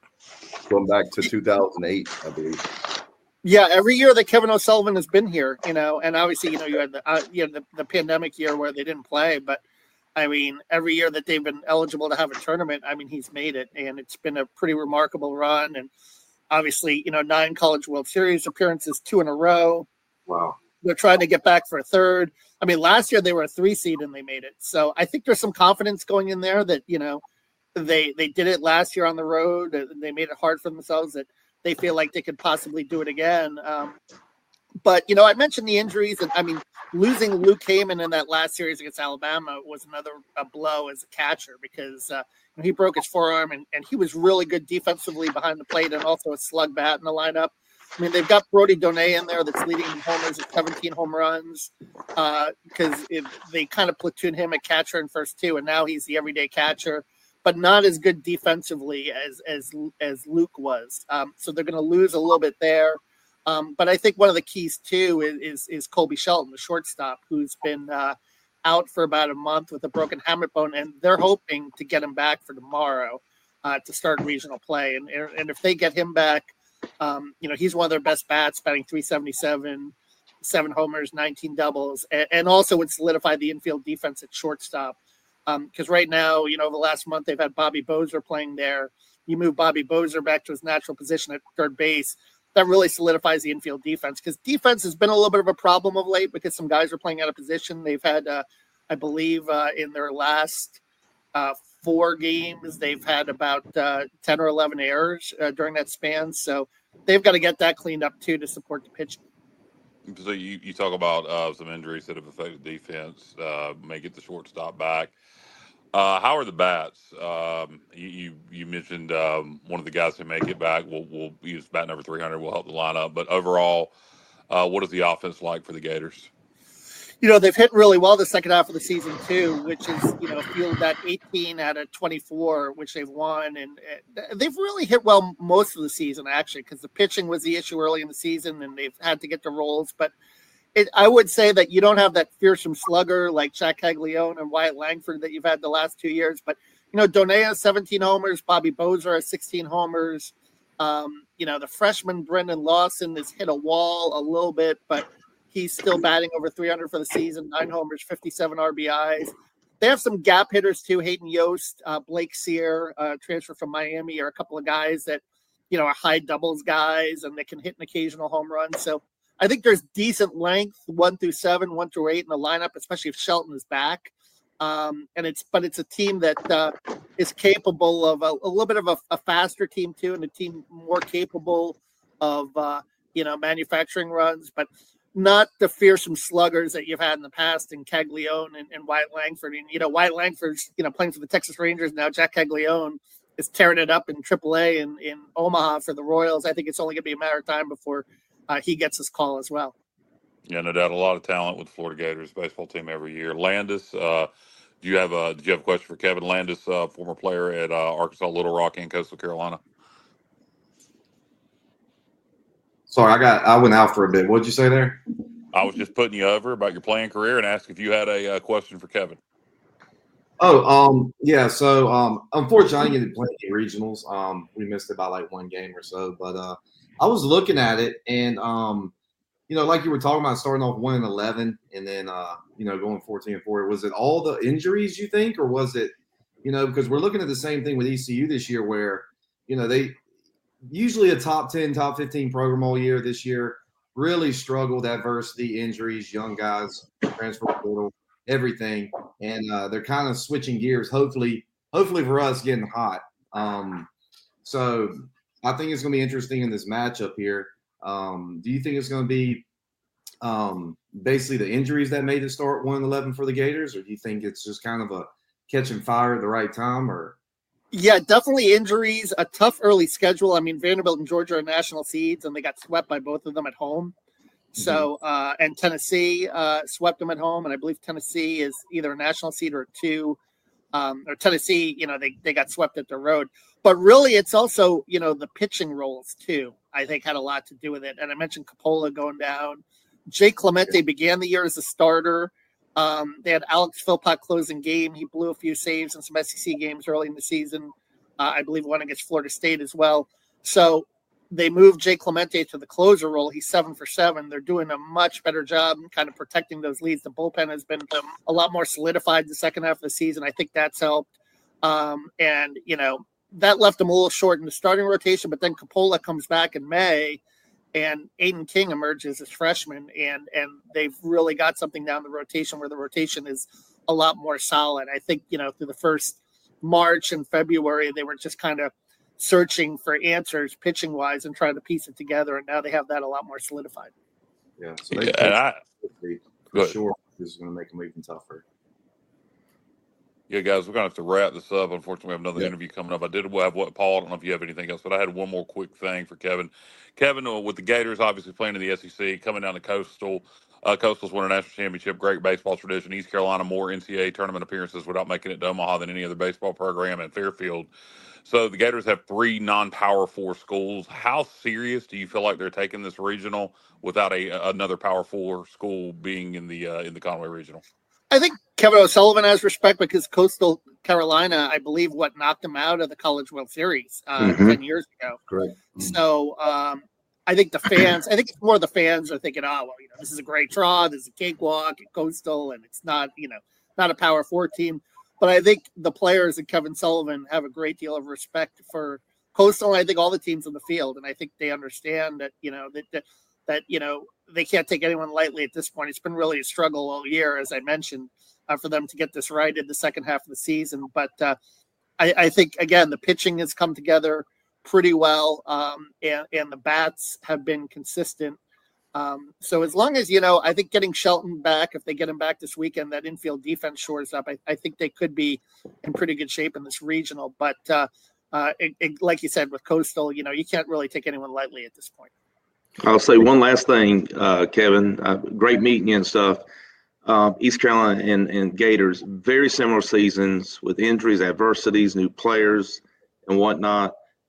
going back to two thousand eight, I believe. Yeah, every year that Kevin O'Sullivan has been here, you know, and obviously, you know, you had the uh, you know the, the pandemic year where they didn't play, but I mean, every year that they've been eligible to have a tournament, I mean, he's made it, and it's been a pretty remarkable run. And obviously, you know, nine College World Series appearances, two in a row. Wow. They're trying to get back for a third. I mean, last year they were a three seed and they made it. So I think there's some confidence going in there that, you know, they they did it last year on the road. They made it hard for themselves, that they feel like they could possibly do it again. Um, but, you know, I mentioned the injuries, and I mean, losing Luke Heyman in that last series against Alabama was another a blow as a catcher, because uh, he broke his forearm, and, and he was really good defensively behind the plate and also a slug bat in the lineup. I mean, they've got Brody Donay in there that's leading in homers at seventeen home runs, because uh, they kind of platoon him at catcher and first too, and now he's the everyday catcher, but not as good defensively as as as Luke was. Um, so they're going to lose a little bit there. Um, but I think one of the keys too is is, is Colby Shelton, the shortstop, who's been uh, out for about a month with a broken hamate bone, and they're hoping to get him back for tomorrow uh, to start regional play. And and if they get him back, Um, you know, he's one of their best bats, batting three seventy-seven, seven homers, nineteen doubles, and, and also would solidify the infield defense at shortstop. Because um, right now, you know, the last month they've had Bobby Bozer playing there. You move Bobby Bozer back to his natural position at third base. That really solidifies the infield defense, because defense has been a little bit of a problem of late because some guys are playing out of position. They've had, uh, I believe, uh, in their last uh, four games, they've had about uh, ten or eleven errors uh, during that span. So they've got to get that cleaned up too to support the pitching. So you, you talk about uh, some injuries that have affected defense, uh, may get the shortstop back. Uh, how are the bats? Um, you, you you mentioned um, one of the guys who may get back will will use bat number three hundred, will help the lineup. But overall, uh, what is the offense like for the Gators? You know, they've hit really well the second half of the season too, which is, you know, fielded at eighteen out of twenty-four, which they've won. And uh, they've really hit well most of the season, actually, because the pitching was the issue early in the season and they've had to get the roles. But it, I would say that you don't have that fearsome slugger like Jack Caglione and Wyatt Langford that you've had the last two years. But, you know, Donay has seventeen homers, Bobby Bozer has sixteen homers. Um, you know, the freshman Brendan Lawson has hit a wall a little bit, but he's still batting over three hundred for the season, nine homers, fifty-seven R B Is. They have some gap hitters too. Hayden Yost, uh, Blake Sear, uh, transfer from Miami, are a couple of guys that, you know, are high doubles guys and they can hit an occasional home run. So I think there's decent length, one through seven, one through eight in the lineup, especially if Shelton is back. Um, and it's, but it's a team that uh, is capable of a, a little bit of a, a faster team too, and a team more capable of, uh, you know, manufacturing runs, but not the fearsome sluggers that you've had in the past in Caglione and, and Wyatt Langford. And, you know, Wyatt Langford's, you know, playing for the Texas Rangers now. Jack Caglione is tearing it up in triple A in, in Omaha for the Royals. I think it's only going to be a matter of time before uh, he gets his call as well. Yeah, no doubt. A lot of talent with the Florida Gators baseball team every year. Landis, uh, do you have a, did you have a question for Kevin Landis, uh, former player at uh, Arkansas, Little Rock, and Coastal Carolina? Sorry, I got I went out for a bit. What'd you say there? I was just putting you over about your playing career and asked if you had a, a question for Kevin. Oh, um, yeah. So, um, unfortunately, I didn't get to play any regionals. Um, we missed it by like one game or so. But uh, I was looking at it, and um, you know, like you were talking about, starting off one and eleven, and then uh, you know, going fourteen and four. Was it all the injuries you think, or was it, you know, because we're looking at the same thing with E C U this year where, you know, they usually a top ten, top fifteen program all year. This year really struggled, adversity, injuries, young guys, transfer portal, everything. And uh, they're kind of switching gears, hopefully, hopefully for us getting hot. Um, so I think it's going to be interesting in this matchup here. Um, do you think it's going to be um, basically the injuries that made it start one and eleven for the Gators, or do you think it's just kind of a catching fire at the right time? Or yeah, definitely injuries, a tough early schedule. I mean, Vanderbilt and Georgia are national seeds, and they got swept by both of them at home. So, uh, and Tennessee uh, swept them at home, and I believe Tennessee is either a national seed or two. Um, or Tennessee, you know, they, they got swept at the road. But really, it's also, you know, the pitching roles, too, I think had a lot to do with it. And I mentioned Coppola going down. Jay Clemente began the year as a starter. Um, they had Alex Philpott closing game. He blew a few saves in some S E C games early in the season. Uh, I believe one against Florida State as well. So they moved Jay Clemente to the closer role. He's seven for seven. They're doing a much better job kind of protecting those leads. The bullpen has been a lot more solidified the second half of the season. I think that's helped. Um, and, you know, that left them a little short in the starting rotation, but then Coppola comes back in May and Aiden King emerges as freshman, and, and they've really got something down the rotation where the rotation is a lot more solid. I think, you know, through the first March and February, they were just kind of searching for answers pitching wise and trying to piece it together. And now they have that a lot more solidified. Yeah. So they yeah, I, for sure this is going to make them even tougher. Yeah, guys, we're going to have to wrap this up. Unfortunately, we have another yeah. interview coming up. I did have what, Paul, I don't know if you have anything else, but I had one more quick thing for Kevin. Kevin, uh, with the Gators obviously playing in the S E C, coming down to Coastal, uh, Coastal's won a national championship, great baseball tradition. East Carolina, more N C A A tournament appearances without making it to Omaha than any other baseball program at Fairfield. So the Gators have three non-Power Four schools. How serious do you feel like they're taking this regional without a another Power Four school being in the uh, in the Conway Regional? I think Kevin O'Sullivan has respect because Coastal Carolina, I believe, what knocked them out of the College World Series uh, mm-hmm. ten years ago. Correct. So um, I think the fans, I think it's more the fans are thinking, oh, well, you know, this is a great draw, this is a cakewalk at Coastal, and it's not, you know, not a Power Four team. But I think the players and Kevin Sullivan have a great deal of respect for Coastal. And I think all the teams on the field, and I think they understand that, you know, that, that, that, you know, they can't take anyone lightly at this point. It's been really a struggle all year, as I mentioned, uh, for them to get this right in the second half of the season. But uh, I, I think, again, the pitching has come together pretty well, um, and, and the bats have been consistent. Um, so as long as, you know, I think getting Shelton back, if they get him back this weekend, that infield defense shores up. I, I think they could be in pretty good shape in this regional. But uh, uh, it, it, like you said, with Coastal, you know, you can't really take anyone lightly at this point. I'll say one last thing, uh, Kevin. Uh, great meeting you and stuff. Uh, East Carolina and, and Gators, very similar seasons with injuries, adversities, new players, and whatnot.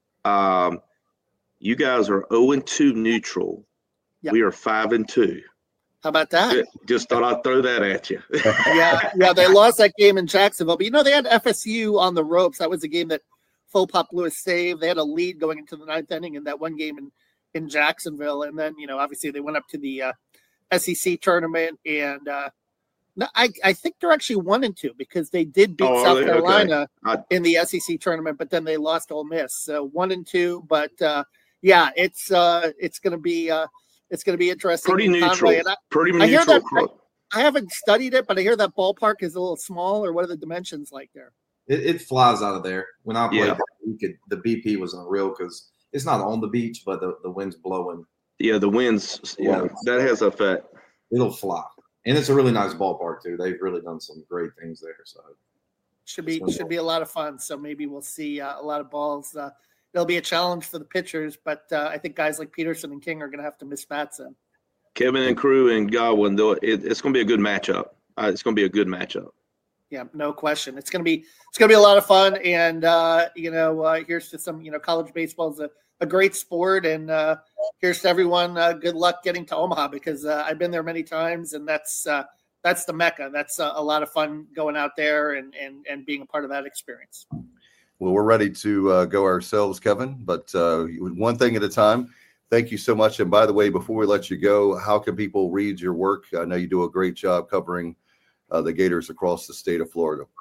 Um, you guys are oh and two neutral. Yep. We are five and two. How about that? Just thought I'd throw that at you. yeah, yeah. They lost that game in Jacksonville, but you know they had F S U on the ropes. That was a game that Philpott blew a save. They had a lead going into the ninth inning in that one game in, in Jacksonville, and then you know obviously they went up to the uh, S E C tournament, and uh, no, I I think they're actually one and two because they did beat oh, South Carolina okay. I, in the S E C tournament, but then they lost Ole Miss. So one and two, but uh, yeah, it's uh, it's going to be. Uh, It's going to be interesting. Pretty neutral. I, I Pretty neutral. Hear that, I, I haven't studied it, but I hear that ballpark is a little small. Or what are the dimensions like there? It, it flies out of there. When I played, yeah. we could, the B P was unreal because it's not on the beach, but the, the wind's blowing. Yeah, the winds. Yeah, yeah, that has an effect. It'll fly, and it's a really nice ballpark too. They've really done some great things there. So should be should be a lot of fun. So maybe we'll see uh, a lot of balls. Uh, It'll be a challenge for the pitchers, but uh, I think guys like Peterson and King are going to have to miss bats in. Kevin and Crew and Godwin, though, it, it's going to be a good matchup. Uh, it's going to be a good matchup. Yeah, no question. It's going to be it's going to be a lot of fun, and uh, you know, uh, here's to some. You know, college baseball is a, a great sport, and uh, here's to everyone. Uh, good luck getting to Omaha because uh, I've been there many times, and that's uh, that's the Mecca. That's uh, a lot of fun going out there and and and being a part of that experience. Well, we're ready to uh, go ourselves, Kevin, but uh, one thing at a time. Thank you so much. And by the way, before we let you go, how can people read your work? I know you do a great job covering uh, the Gators across the state of Florida.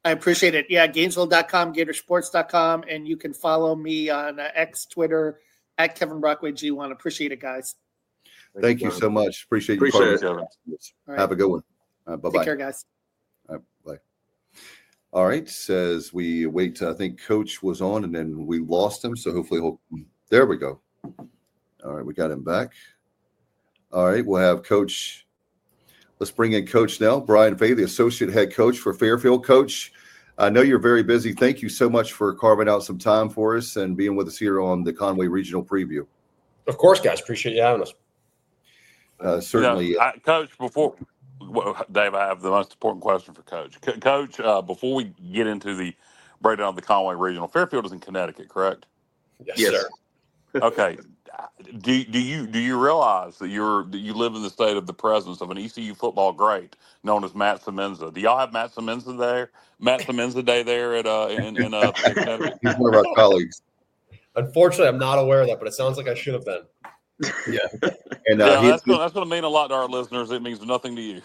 I appreciate it. Yeah, Gainesville dot com, Gatorsports dot com, and you can follow me on uh, X, Twitter, at Kevin Brockway G one. Appreciate it, guys. Thank you so much. Appreciate you. Appreciate it, Kevin. Have a good one. Uh, bye-bye. Take care, guys. All right, bye. All right, says we wait. I think Coach was on, and then we lost him, so hopefully he'll – there we go. All right, we got him back. All right, we'll have Coach – let's bring in Coach now, Brian Fay, the Associate Head Coach for Fairfield. Coach, I know you're very busy. Thank you so much for carving out some time for us and being with us here on the Conway Regional Preview. Of course, guys. Appreciate you having us. Uh, certainly. You know, I, Coach, before well, Dave, I have the most important question for Coach. Co- Coach, uh, before we get into the breakdown of the Conway Regional, Fairfield is in Connecticut, correct? Yes, yes. sir. Okay. Do do you do you realize that you're that you live in the state of the presence of an E C U football great known as Matt Semenza? Do y'all have Matt Semenza there? Matt Semenza Day there at uh in, in uh Connecticut? He's one of our colleagues. Unfortunately, I'm not aware of that, but it sounds like I should have been. Yeah, and uh, yeah, he, that's gonna, that's going to mean a lot to our listeners. It means nothing to you.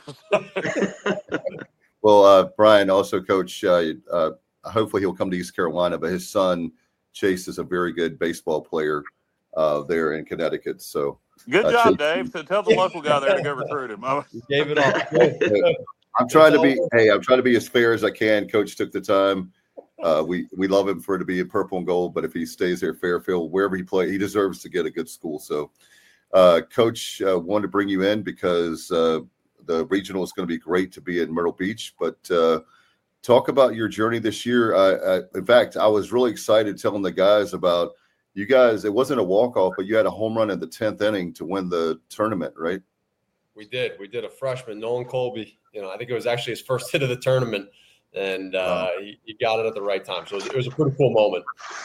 Well, uh, Brian, also Coach. Uh, uh, hopefully, he'll come to East Carolina, but his son Chase is a very good baseball player uh, there in Connecticut. So good uh, job, Chase, Dave. So tell the local guy there to go recruit him. Gave it all. I'm trying to be. Hey, I'm trying to be as fair as I can. Coach took the time. Uh, we we love him for it to be in purple and gold, but if he stays there, Fairfield, wherever he plays, he deserves to get a good school. So, uh, Coach, uh, wanted to bring you in because uh, the regional is going to be great to be in Myrtle Beach. But uh, talk about your journey this year. I, I, in fact, I was really excited telling the guys about you guys. It wasn't a walk off, but you had a home run in the tenth inning to win the tournament, right? We did. We did. A freshman, Nolan Colby. You know, I think it was actually his first hit of the tournament. And uh, he, he got it at the right time. So it was, it was a pretty cool moment.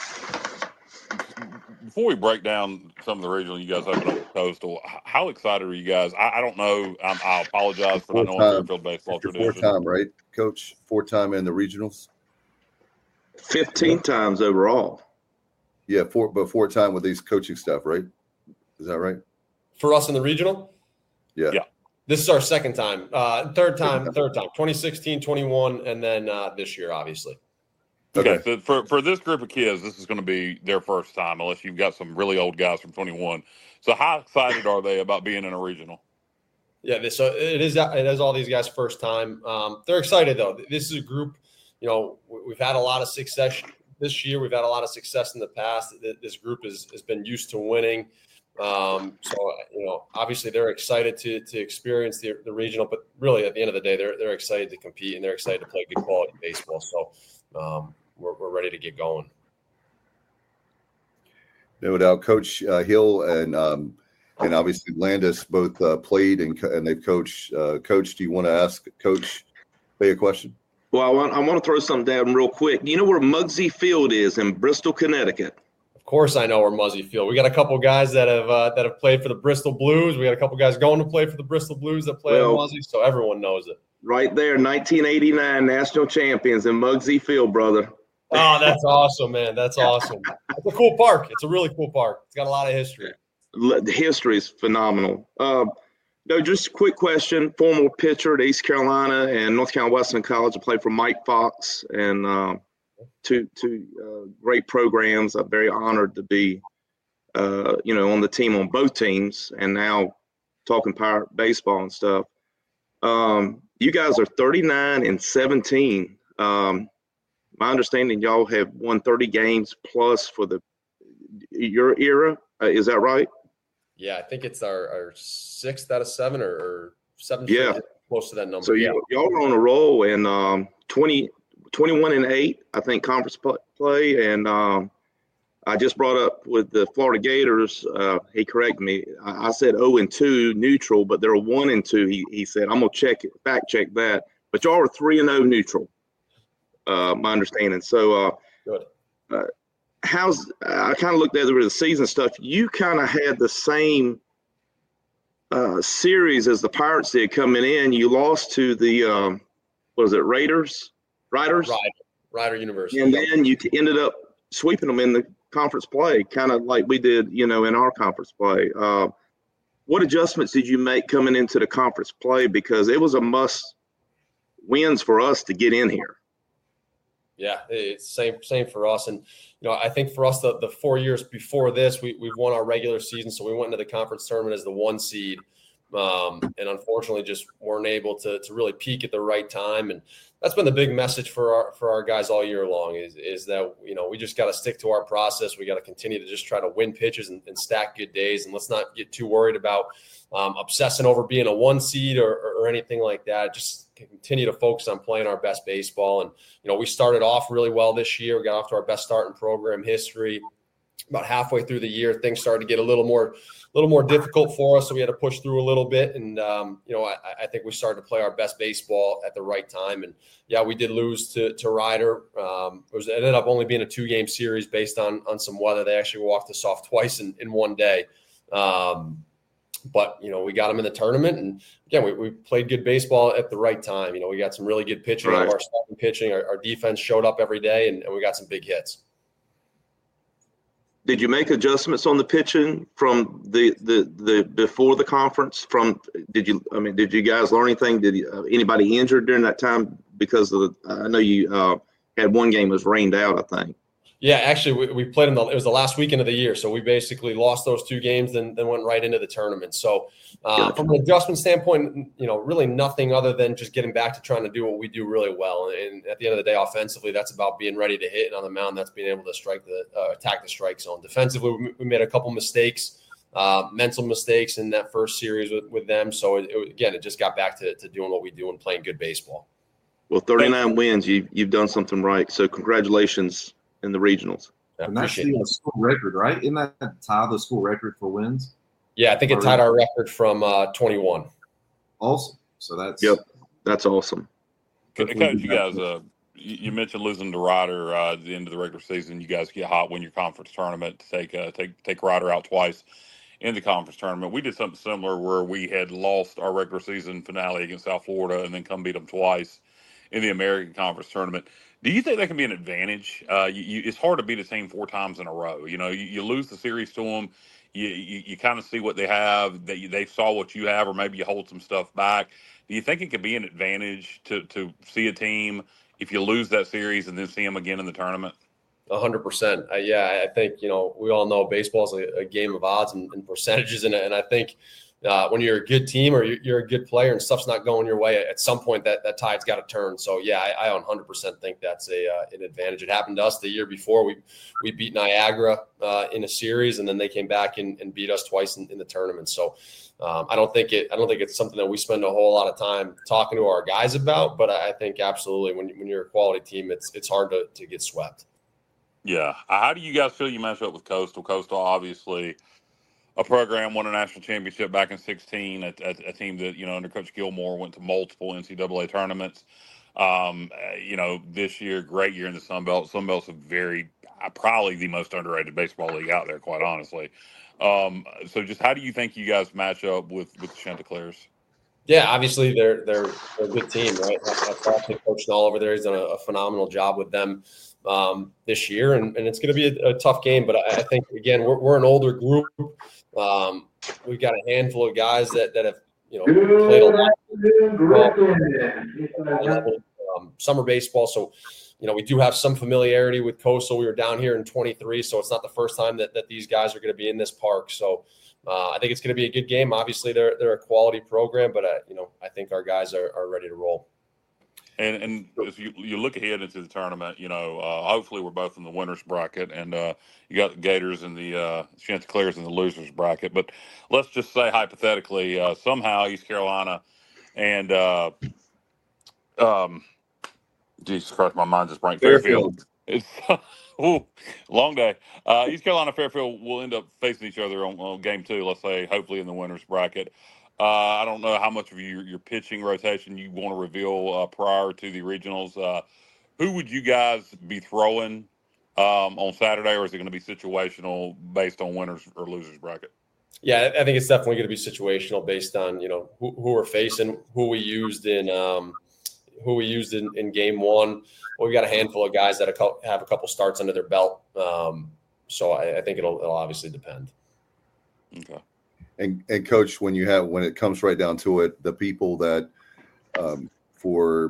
Before we break down some of the regional you guys open up with Coastal, how excited are you guys? I, I don't know. I'm, I apologize for not knowing Fairfield baseball tradition. Four time, right, Coach? Four time in the regionals. Fifteen times overall. Yeah, four, but four time with these coaching stuff, right? Is that right? For us in the regional? Yeah. Yeah. This is our second time, uh, third time, third time, twenty sixteen, twenty-one, and then uh, this year, obviously. Okay, so for, for this group of kids, this is going to be their first time, unless you've got some really old guys from twenty-one. So how excited are they about being in a regional? Yeah, this, so it is it is all these guys' first time. Um, they're excited, though. This is a group, you know, we've had a lot of success this year. We've had a lot of success in the past. This group is, has been used to winning. Um, so, you know, obviously they're excited to to experience the, the regional, but really at the end of the day, they're they're excited to compete and they're excited to play good quality baseball. So um, we're we're ready to get going. No doubt, Coach uh, Hill and um, and obviously Landis both uh, played and and they've coached. Uh, Coach, do you want to ask Coach Fay a question? Well, I want I want to throw something down real quick. Do you know where Muggsy Field is in Bristol, Connecticut? Of course, I know where Muzzy Field. We got a couple guys that have uh, that have played for the Bristol Blues. We got a couple guys going to play for the Bristol Blues that play well, at Muzzy, so everyone knows it. Right there, nineteen eighty-nine national champions in Muggsy Field, brother. Oh, that's awesome, man. That's awesome. It's a cool park. It's a really cool park. It's got a lot of history. The history is phenomenal. Uh, no, just a quick question. Former pitcher at East Carolina and North Carolina Western College. I played for Mike Fox and uh, – Two two uh, great programs. I'm very honored to be, uh, you know, on the team on both teams, and now talking Pirate baseball and stuff. Um, you guys are thirty-nine and seventeen. Um, my understanding, y'all have won thirty games plus for the your era. Uh, is that right? Yeah, I think it's our, our sixth out of seven or, or seventh. Yeah, close to that number. So yeah. you, y'all are on a roll, and um, twenty. twenty-one and eight, I think, conference play. And um, I just brought up with the Florida Gators. Uh, he corrected me. I, I said oh and two neutral, but they're one and two. He he said, I'm going to check it, fact check that. But y'all are three and oh neutral, uh, my understanding. So uh, Good. Uh, how's I kind of looked at the season stuff. You kind of had the same uh, series as the Pirates did coming in. You lost to the, um, what was it, Raiders? Riders, Rider, Rider University, and then you ended up sweeping them in the conference play, kind of like we did, you know, in our conference play. Uh, what adjustments did you make coming into the conference play? Because it was a must wins for us to get in here. Yeah, it's same same for us. And, you know, I think for us, the, the four years before this, we, we've won our regular season. So we went into the conference tournament as the one seed. Um, and unfortunately just weren't able to, to really peak at the right time. And that's been the big message for our, for our guys all year long is, is that, you know, we just got to stick to our process. We got to continue to just try to win pitches and, and stack good days. And let's not get too worried about um, obsessing over being a one seed or, or, or anything like that. Just continue to focus on playing our best baseball. And, you know, we started off really well this year. We got off to our best start in program history. About halfway through the year, things started to get a little more, a little more difficult for us. So we had to push through a little bit. And, um, you know, I, I think we started to play our best baseball at the right time. And yeah, we did lose to, to Ryder. Um, it was, it ended up only being a two game series based on, on some weather. They actually walked us off twice in, in one day. Um, but, you know, we got them in the tournament. And again, we, we played good baseball at the right time. You know, we got some really good pitching, right. All of our starting pitching, our, our defense showed up every day and, and we got some big hits. Did you make adjustments on the pitching from the, the, the before the conference? From did you? I mean, did you guys learn anything? Did you, uh, anybody injured during that time? Because of the, I know you uh, had one game that was rained out, I think. Yeah, actually, we, we played in the. It was the last weekend of the year, so we basically lost those two games, then then went right into the tournament. So, uh, gotcha. From an adjustment standpoint, you know, really nothing other than just getting back to trying to do what we do really well. And at the end of the day, offensively, that's about being ready to hit, and on the mound, that's being able to strike the uh, attack the strike zone. Defensively, we, we made a couple mistakes, uh, mental mistakes in that first series with, with them. So it, it, again, it just got back to, to doing what we do and playing good baseball. Well, thirty-nine wins, you you've done something right. So congratulations. In the regionals. And that's the uh, school record, right? Isn't that tie the school record for wins? Yeah, I think it tied our record from uh, twenty-one. Awesome. So that's yep, that's awesome. Coach, you guys, uh, you mentioned losing to Ryder uh, at the end of the regular season. You guys get hot, win your conference tournament, to take uh, take take Ryder out twice in the conference tournament. We did something similar where we had lost our regular season finale against South Florida and then come beat them twice in the American Conference tournament. Do you think that can be an advantage? Uh, you, you, it's hard to beat a team four times in a row. You know, you, you lose the series to them. You you, you kind of see what they have. That you, they saw what you have, or maybe you hold some stuff back. Do you think it could be an advantage to to see a team if you lose that series and then see them again in the tournament? A hundred percent. Yeah, I think, you know, we all know baseball is a, a game of odds and, and percentages, and, and I think uh, when you're a good team or you're, you're a good player and stuff's not going your way, at some point that, that tide's got to turn. So yeah, I, I one hundred percent think that's a uh, an advantage. It happened to us the year before. We we beat Niagara uh, in a series, and then they came back and, and beat us twice in, in the tournament. So um, I don't think it. I don't think it's something that we spend a whole lot of time talking to our guys about. But I think absolutely, when when you're a quality team, it's it's hard to to get swept. Yeah. How do you guys feel you match up with Coastal? Coastal, obviously, a program won a national championship back in sixteen, a, a, a team that, you know, under Coach Gilmore went to multiple N C double A tournaments. Um, uh, you know, this year, great year in the Sun Belt. Sun Belt's a very, uh, probably the most underrated baseball league out there, quite honestly. Um, so just how do you think you guys match up with, with the Chanticleers? Yeah, obviously they're, they're, they're a good team, right? That's awesome. Coach Null over there, he's done a, a phenomenal job with them um, this year, and, and it's going to be a, a tough game. But I, I think, again, we're, we're an older group. Um, we've got a handful of guys that, that have, you know, played a lot of um, summer baseball. So, you know, we do have some familiarity with Coastal. We were down here in twenty-three, so it's not the first time that, that these guys are going to be in this park. So uh, I think it's going to be a good game. Obviously, they're they're a quality program, but, uh, you know, I think our guys are, are ready to roll. And and if you, you look ahead into the tournament, you know, uh, hopefully we're both in the winners bracket, and uh, you got the Gators and the uh, Chanticleers in the losers bracket. But let's just say hypothetically, uh, somehow East Carolina and uh, um, Jesus Christ, my mind just brain Fairfield. It's ooh, long day. Uh, East Carolina Fairfield will end up facing each other on, on game two. Let's say hopefully in the winners bracket. Uh, I don't know how much of your, your pitching rotation you want to reveal uh, prior to the regionals. Uh, who would you guys be throwing um, on Saturday, or is it going to be situational based on winners or losers bracket? Yeah, I think it's definitely going to be situational based on, you know, who, who we're facing, who we used in um, who we used in, in game one. Well, we've got a handful of guys that have a couple starts under their belt. Um, so I, I think it'll, it'll obviously depend. Okay. And, and coach, when you have, when it comes right down to it, the people that um, for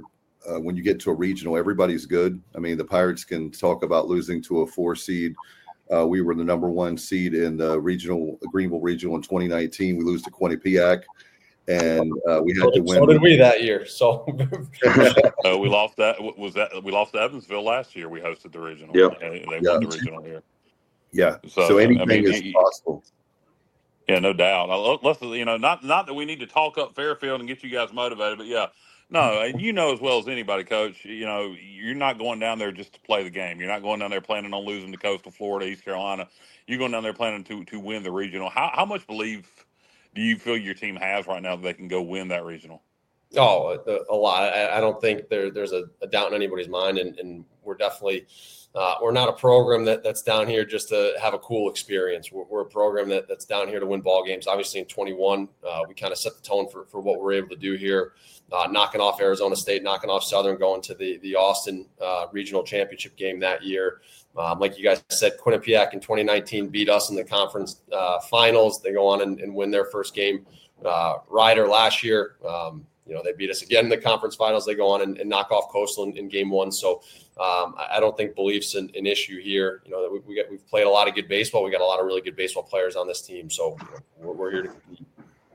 uh, when you get to a regional, everybody's good. I mean, the Pirates can talk about losing to a four seed. Uh, we were the number one seed in the regional, Greenville Regional in twenty nineteen. We lose to Quinnipiac, and uh, we had so, to win. So did we that year. So uh, we lost that. Was that we lost to Evansville last year? We hosted the regional. Yep. They, they Yeah. won the regional here. Yeah. So, So, I anything mean, is he- possible. Yeah, no doubt. Now, let's you know, not not that we need to talk up Fairfield and get you guys motivated, but yeah, no, and you know as well as anybody, Coach. You know, you're not going down there just to play the game. You're not going down there planning on losing to Coastal Florida, East Carolina. You're going down there planning to to win the regional. How how much belief do you feel your team has right now that they can go win that regional? Oh, a, a lot. I, I don't think there, there's a, a doubt in anybody's mind, and, and we're definitely uh, we're not a program that, that's down here just to have a cool experience. We're, we're a program that, that's down here to win ball games. Obviously, in twenty-one, uh, we kind of set the tone for, for what we're able to do here, uh, knocking off Arizona State, knocking off Southern, going to the the Austin uh, regional championship game that year. Um, like you guys said, Quinnipiac in twenty nineteen beat us in the conference uh, finals. They go on and, and win their first game. Uh, Ryder last year. Um, You know, they beat us again in the conference finals. They go on and, and knock off Coastal in, in game one. So um, I, I don't think belief's an, an issue here. You know, we, we get, we've played a lot of good baseball. We got a lot of really good baseball players on this team. So you know, we're, we're here to compete.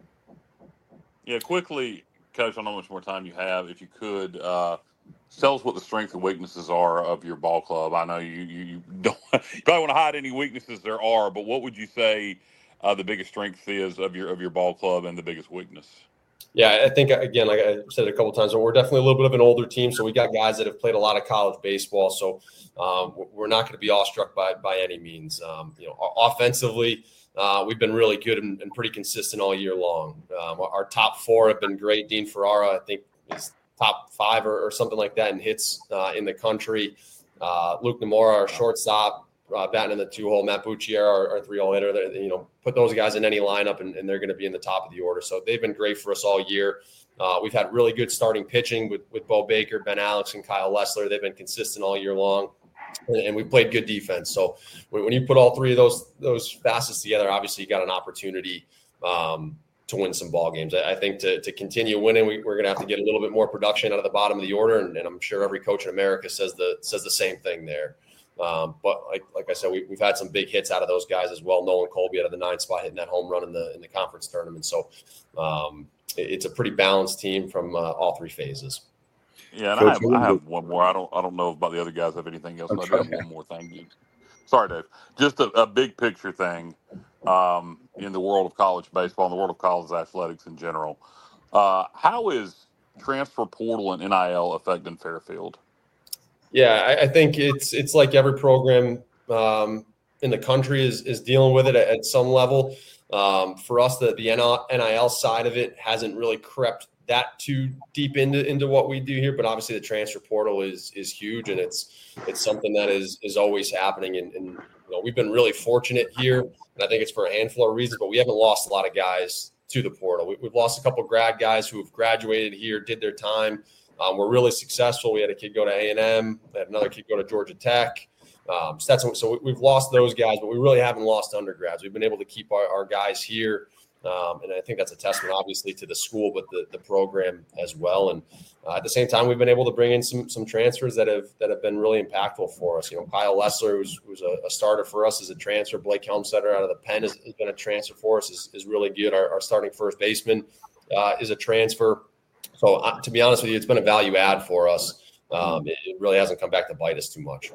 Yeah, quickly, Coach, I don't know how much more time you have. If you could, uh, tell us what the strengths and weaknesses are of your ball club. I know you, you, you don't you probably want to hide any weaknesses there are, but what would you say uh, the biggest strength is of your of your ball club and the biggest weakness? Yeah, I think, again, like I said a couple of times, we're definitely a little bit of an older team. So we got guys that have played a lot of college baseball. So um, we're not going to be awestruck by by any means. Um, you know, offensively, uh, we've been really good and, and pretty consistent all year long. Um, our top four have been great. Dean Ferrara, I think, is top five or, or something like that in hits uh, in the country. Uh, Luke Namora, our shortstop, Uh, batting in the two-hole, Matt Buccier, our, our three-hole hitter. They, you know, put those guys in any lineup, and, and they're going to be in the top of the order. So they've been great for us all year. Uh, we've had really good starting pitching with with Bo Baker, Ben Alex, and Kyle Lessler. They've been consistent all year long, and, and we played good defense. So when, when you put all three of those those facets together, obviously you got an opportunity um, to win some ball games. I, I think to to continue winning, we, we're going to have to get a little bit more production out of the bottom of the order, and, and I'm sure every coach in America says the says the same thing there. Um, but like like I said, we, we've had some big hits out of those guys as well. Nolan Colby out of the nine spot hitting that home run in the in the conference tournament. So um, it, it's a pretty balanced team from uh, all three phases. Yeah, and I have, I have one more. I don't I don't know about the other guys have anything else. I do have one more thing. Sorry, Dave. Just a, a big picture thing um, in the world of college baseball, in the world of college athletics in general. Uh, how is transfer portal and N I L affecting Fairfield? Yeah, I, I think it's it's like every program um, in the country is is dealing with it at, at some level. Um, for us, the the N I L side of it hasn't really crept that too deep into into what we do here, but obviously the transfer portal is is huge, and it's it's something that is is always happening. And, and you know, we've been really fortunate here, and I think it's for a handful of reasons, but we haven't lost a lot of guys to the portal. We, we've lost a couple of grad guys who have graduated here, did their time. Um, we're really successful. We had a kid go to A and M. We had another kid go to Georgia Tech. Um, so, that's, so we've lost those guys, but we really haven't lost undergrads. We've been able to keep our, our guys here, um, and I think that's a testament, obviously, to the school, but the, the program as well. And uh, at the same time, we've been able to bring in some some transfers that have that have been really impactful for us. You know, Kyle Lessler, who's, who's a, a starter for us, is a transfer. Blake Helmstetter out of the Penn has, has been a transfer for us, is, is really good. Our, our starting first baseman uh, is a transfer. So uh, to be honest with you, it's been a value add for us. Um, it, it really hasn't come back to bite us too much.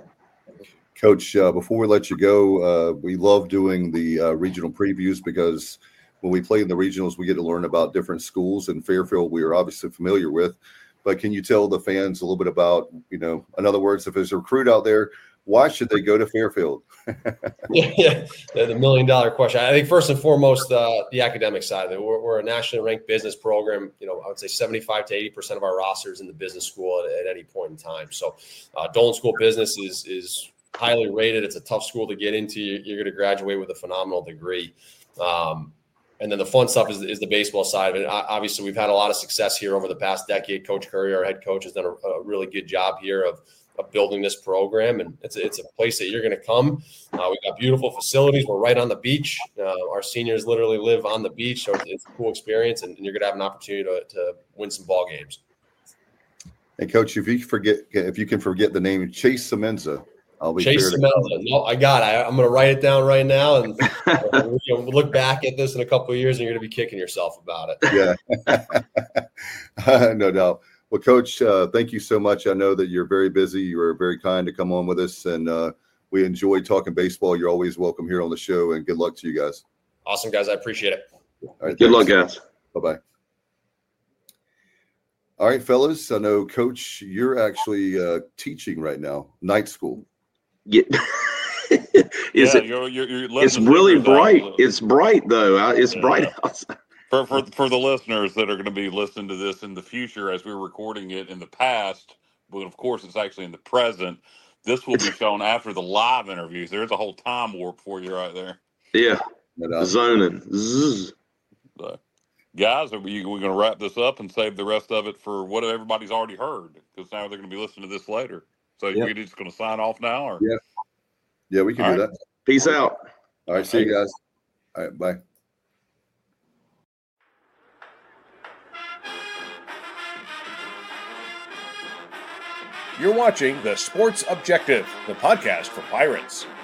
Coach, uh, before we let you go, uh, we love doing the uh, regional previews because when we play in the regionals, we get to learn about different schools. And Fairfield, we are obviously familiar with. But can you tell the fans a little bit about, you know, in other words, if there's a recruit out there, why should they go to Fairfield? yeah, yeah, the million dollar question. I think first and foremost, uh, the academic side of it. We're, we're a nationally ranked business program. You know, I would say seventy-five to eighty percent of our rosters in the business school at, at any point in time. So, uh, Dolan School of Business is is highly rated. It's a tough school to get into. You're going to graduate with a phenomenal degree. Um, and then the fun stuff is, is the baseball side of it. Obviously, we've had a lot of success here over the past decade. Coach Curry, our head coach, has done a, a really good job here of of building this program, and it's it's a place that you're going to come. Uh, we've got beautiful facilities. We're right on the beach. Uh, our seniors literally live on the beach, so it's, it's a cool experience, and, and you're going to have an opportunity to, to win some ball games. And Coach, if you forget, if you can forget the name Chase Semenza, I'll be Chase Semenza. No, I got it. I, I'm going to write it down right now, and uh, you know, we'll look back at this in a couple of years, and you're going to be kicking yourself about it. Yeah, no doubt. Well, Coach, uh, thank you so much. I know that you're very busy. You were very kind to come on with us, and uh, we enjoy talking baseball. You're always welcome here on the show, and good luck to you guys. Awesome, guys. I appreciate it. All right, good thanks. luck, guys. Bye-bye. All right, fellas. I know, Coach, you're actually uh, teaching right now, night school. Yeah. Is yeah, it, you're, you're, you're it's really bright. Out. It's bright, though. It's yeah. bright outside. For, for, for the listeners that are going to be listening to this in the future, as we're recording it in the past, but of course it's actually in the present, this will be shown after the live interviews. There's a whole time warp for you right there. Yeah, zoning. Zzz. So, guys, are we, we're going to wrap this up and save the rest of it for what everybody's already heard, because now they're going to be listening to this later. So yep. We're just going to sign off now? Or? Yeah, yeah, we can All do right. that. Peace out. All right, see you guys. All right, bye. You're watching The Sports Objective, the podcast for Pirates.